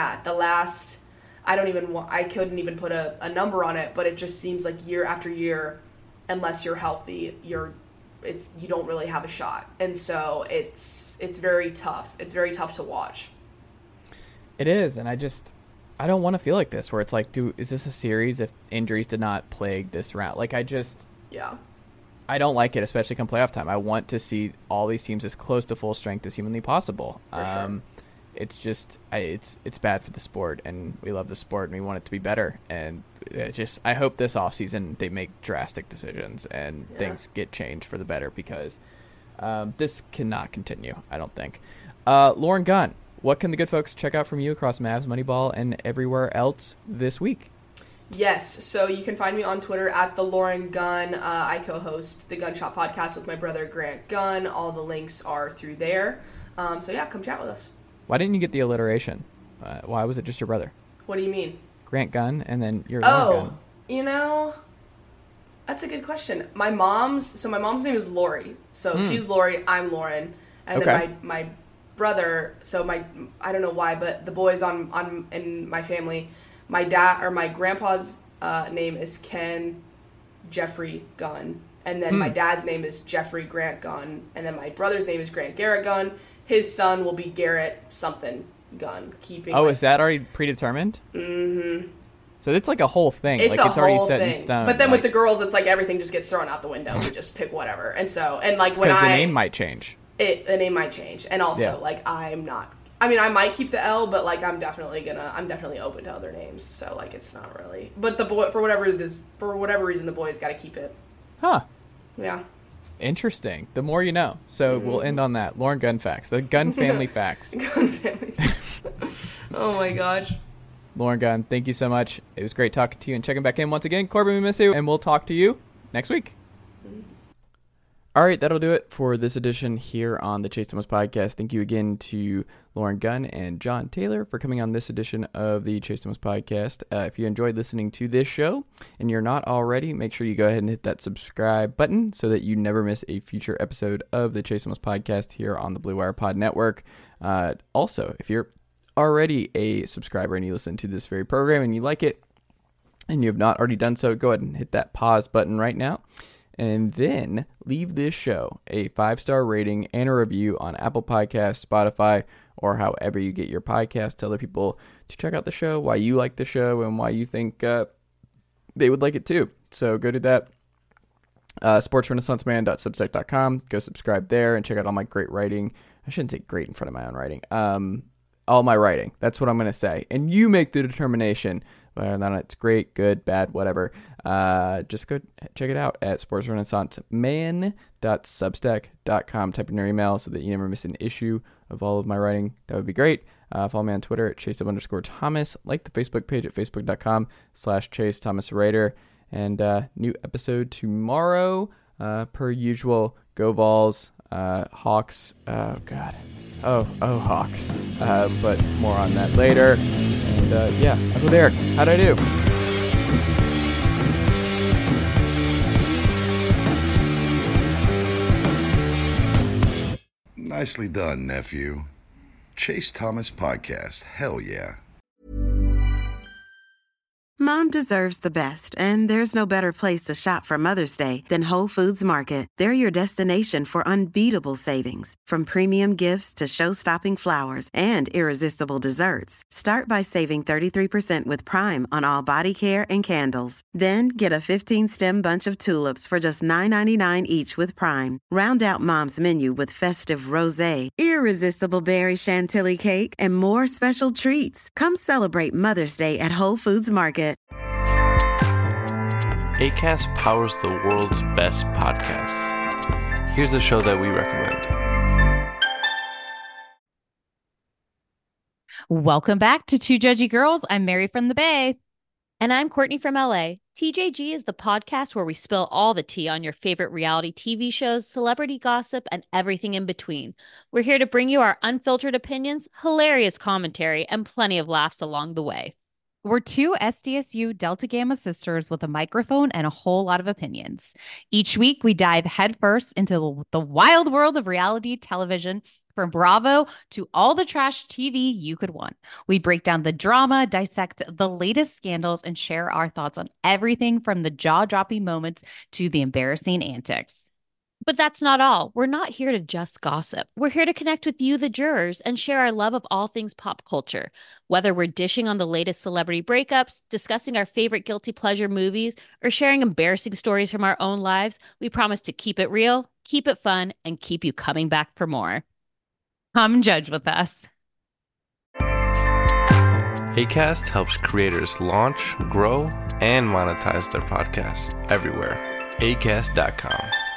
I couldn't even put a number on it, but it just seems like year after year, unless you're healthy, you don't really have a shot. And so it's very tough. It's very tough to watch. It is, and I don't want to feel like this, where it's like, is this a series if injuries did not plague this round? Like, I don't like it, especially come playoff time. I want to see all these teams as close to full strength as humanly possible. For sure. It's just, it's bad for the sport, and we love the sport, and we want it to be better. And I hope this offseason they make drastic decisions and things get changed for the better, because this cannot continue, I don't think. Lauren Gunn, what can the good folks check out from you across Mavs, Moneyball, and everywhere else this week? Yes, so you can find me on Twitter at the Lauren Gunn. I co-host the Gunshot Podcast with my brother Grant Gunn. All the links are through there. So yeah, come chat with us. Why didn't you get the alliteration? Why was it just your brother? What do you mean? Grant Gunn, and then your Lauren Gunn. That's a good question. My mom's name is Lori. So she's Lori, I'm Lauren. And then my brother, I don't know why, but the boys in my family, my grandpa's name is Ken Jeffrey Gunn, And then my dad's name is Jeffrey Grant Gunn. And then my brother's name is Grant Garrett Gunn. His son will be Garrett something Gunn. Is that already predetermined? Mm-hmm. So it's like a whole thing. It's already set in stone. But then with the girls, it's like everything just gets thrown out the window. We just pick whatever. And so, and like when the name might change. The name might change. And also, like, I'm not... I mean, I might keep the L, but, like, I'm definitely open to other names. So, like, it's not really... But the boy, for whatever reason, the boy's got to keep it. Huh. Yeah. Interesting. The more you know. So we'll end on that. Lauren Gunn facts. The Gunn family facts. Gunn family facts. Oh, my gosh. Lauren Gunn, thank you so much. It was great talking to you and checking back in once again. Corbin, we miss you, and we'll talk to you next week. All right, that'll do it for this edition here on the Chase Thomas Podcast. Thank you again to Lauren Gunn and John Taylor for coming on this edition of the Chase Thomas Podcast. If you enjoyed listening to this show and you're not already, make sure you go ahead and hit that subscribe button so that you never miss a future episode of the Chase Thomas Podcast here on the Blue Wire Pod Network. Also, if you're already a subscriber and you listen to this very program and you like it and you have not already done so, go ahead and hit that pause button right now. And then leave this show a 5-star rating and a review on Apple Podcasts, Spotify, or however you get your podcast. Tell other people to check out the show, why you like the show, and why you think they would like it too. So go do that. sportsrenaissanceman.substack.com. Go subscribe there and check out all my great writing. I shouldn't say great in front of my own writing. All my writing. That's what I'm going to say. And you make the determination whether or not it's great, good, bad, whatever. Just go check it out at sportsrenaissanceman.substack.com. Type in your email so that you never miss an issue of all of my writing. That would be great. Follow me on Twitter at Chase_Thomas. Like the Facebook page at facebook.com/Chase Thomas Writer. And new episode tomorrow. Per usual, go Vols. Hawks. Oh, God. Oh, Hawks. But more on that later. And yeah, Uncle Derek, how'd I do? Nicely done, nephew. Chase Thomas Podcast. Hell yeah. Mom deserves the best, and there's no better place to shop for Mother's Day than Whole Foods Market. They're your destination for unbeatable savings, from premium gifts to show-stopping flowers and irresistible desserts. Start by saving 33% with Prime on all body care and candles. Then get a 15-stem bunch of tulips for just $9.99 each with Prime. Round out Mom's menu with festive rosé, irresistible berry chantilly cake, and more special treats. Come celebrate Mother's Day at Whole Foods Market. Acast powers the world's best podcasts. Here's a show that we recommend. Welcome back to Two Judgy Girls. I'm Mary from the Bay. And I'm Courtney from LA. TJG is the podcast where we spill all the tea on your favorite reality TV shows, celebrity gossip, and everything in between. We're here to bring you our unfiltered opinions, hilarious commentary, and plenty of laughs along the way. We're two SDSU Delta Gamma sisters with a microphone and a whole lot of opinions. Each week, we dive headfirst into the wild world of reality television, from Bravo to all the trash TV you could want. We break down the drama, dissect the latest scandals, and share our thoughts on everything from the jaw-dropping moments to the embarrassing antics. But that's not all. We're not here to just gossip. We're here to connect with you, the jurors, and share our love of all things pop culture. Whether we're dishing on the latest celebrity breakups, discussing our favorite guilty pleasure movies, or sharing embarrassing stories from our own lives, we promise to keep it real, keep it fun, and keep you coming back for more. Come judge with us. Acast helps creators launch, grow, and monetize their podcasts everywhere. Acast.com.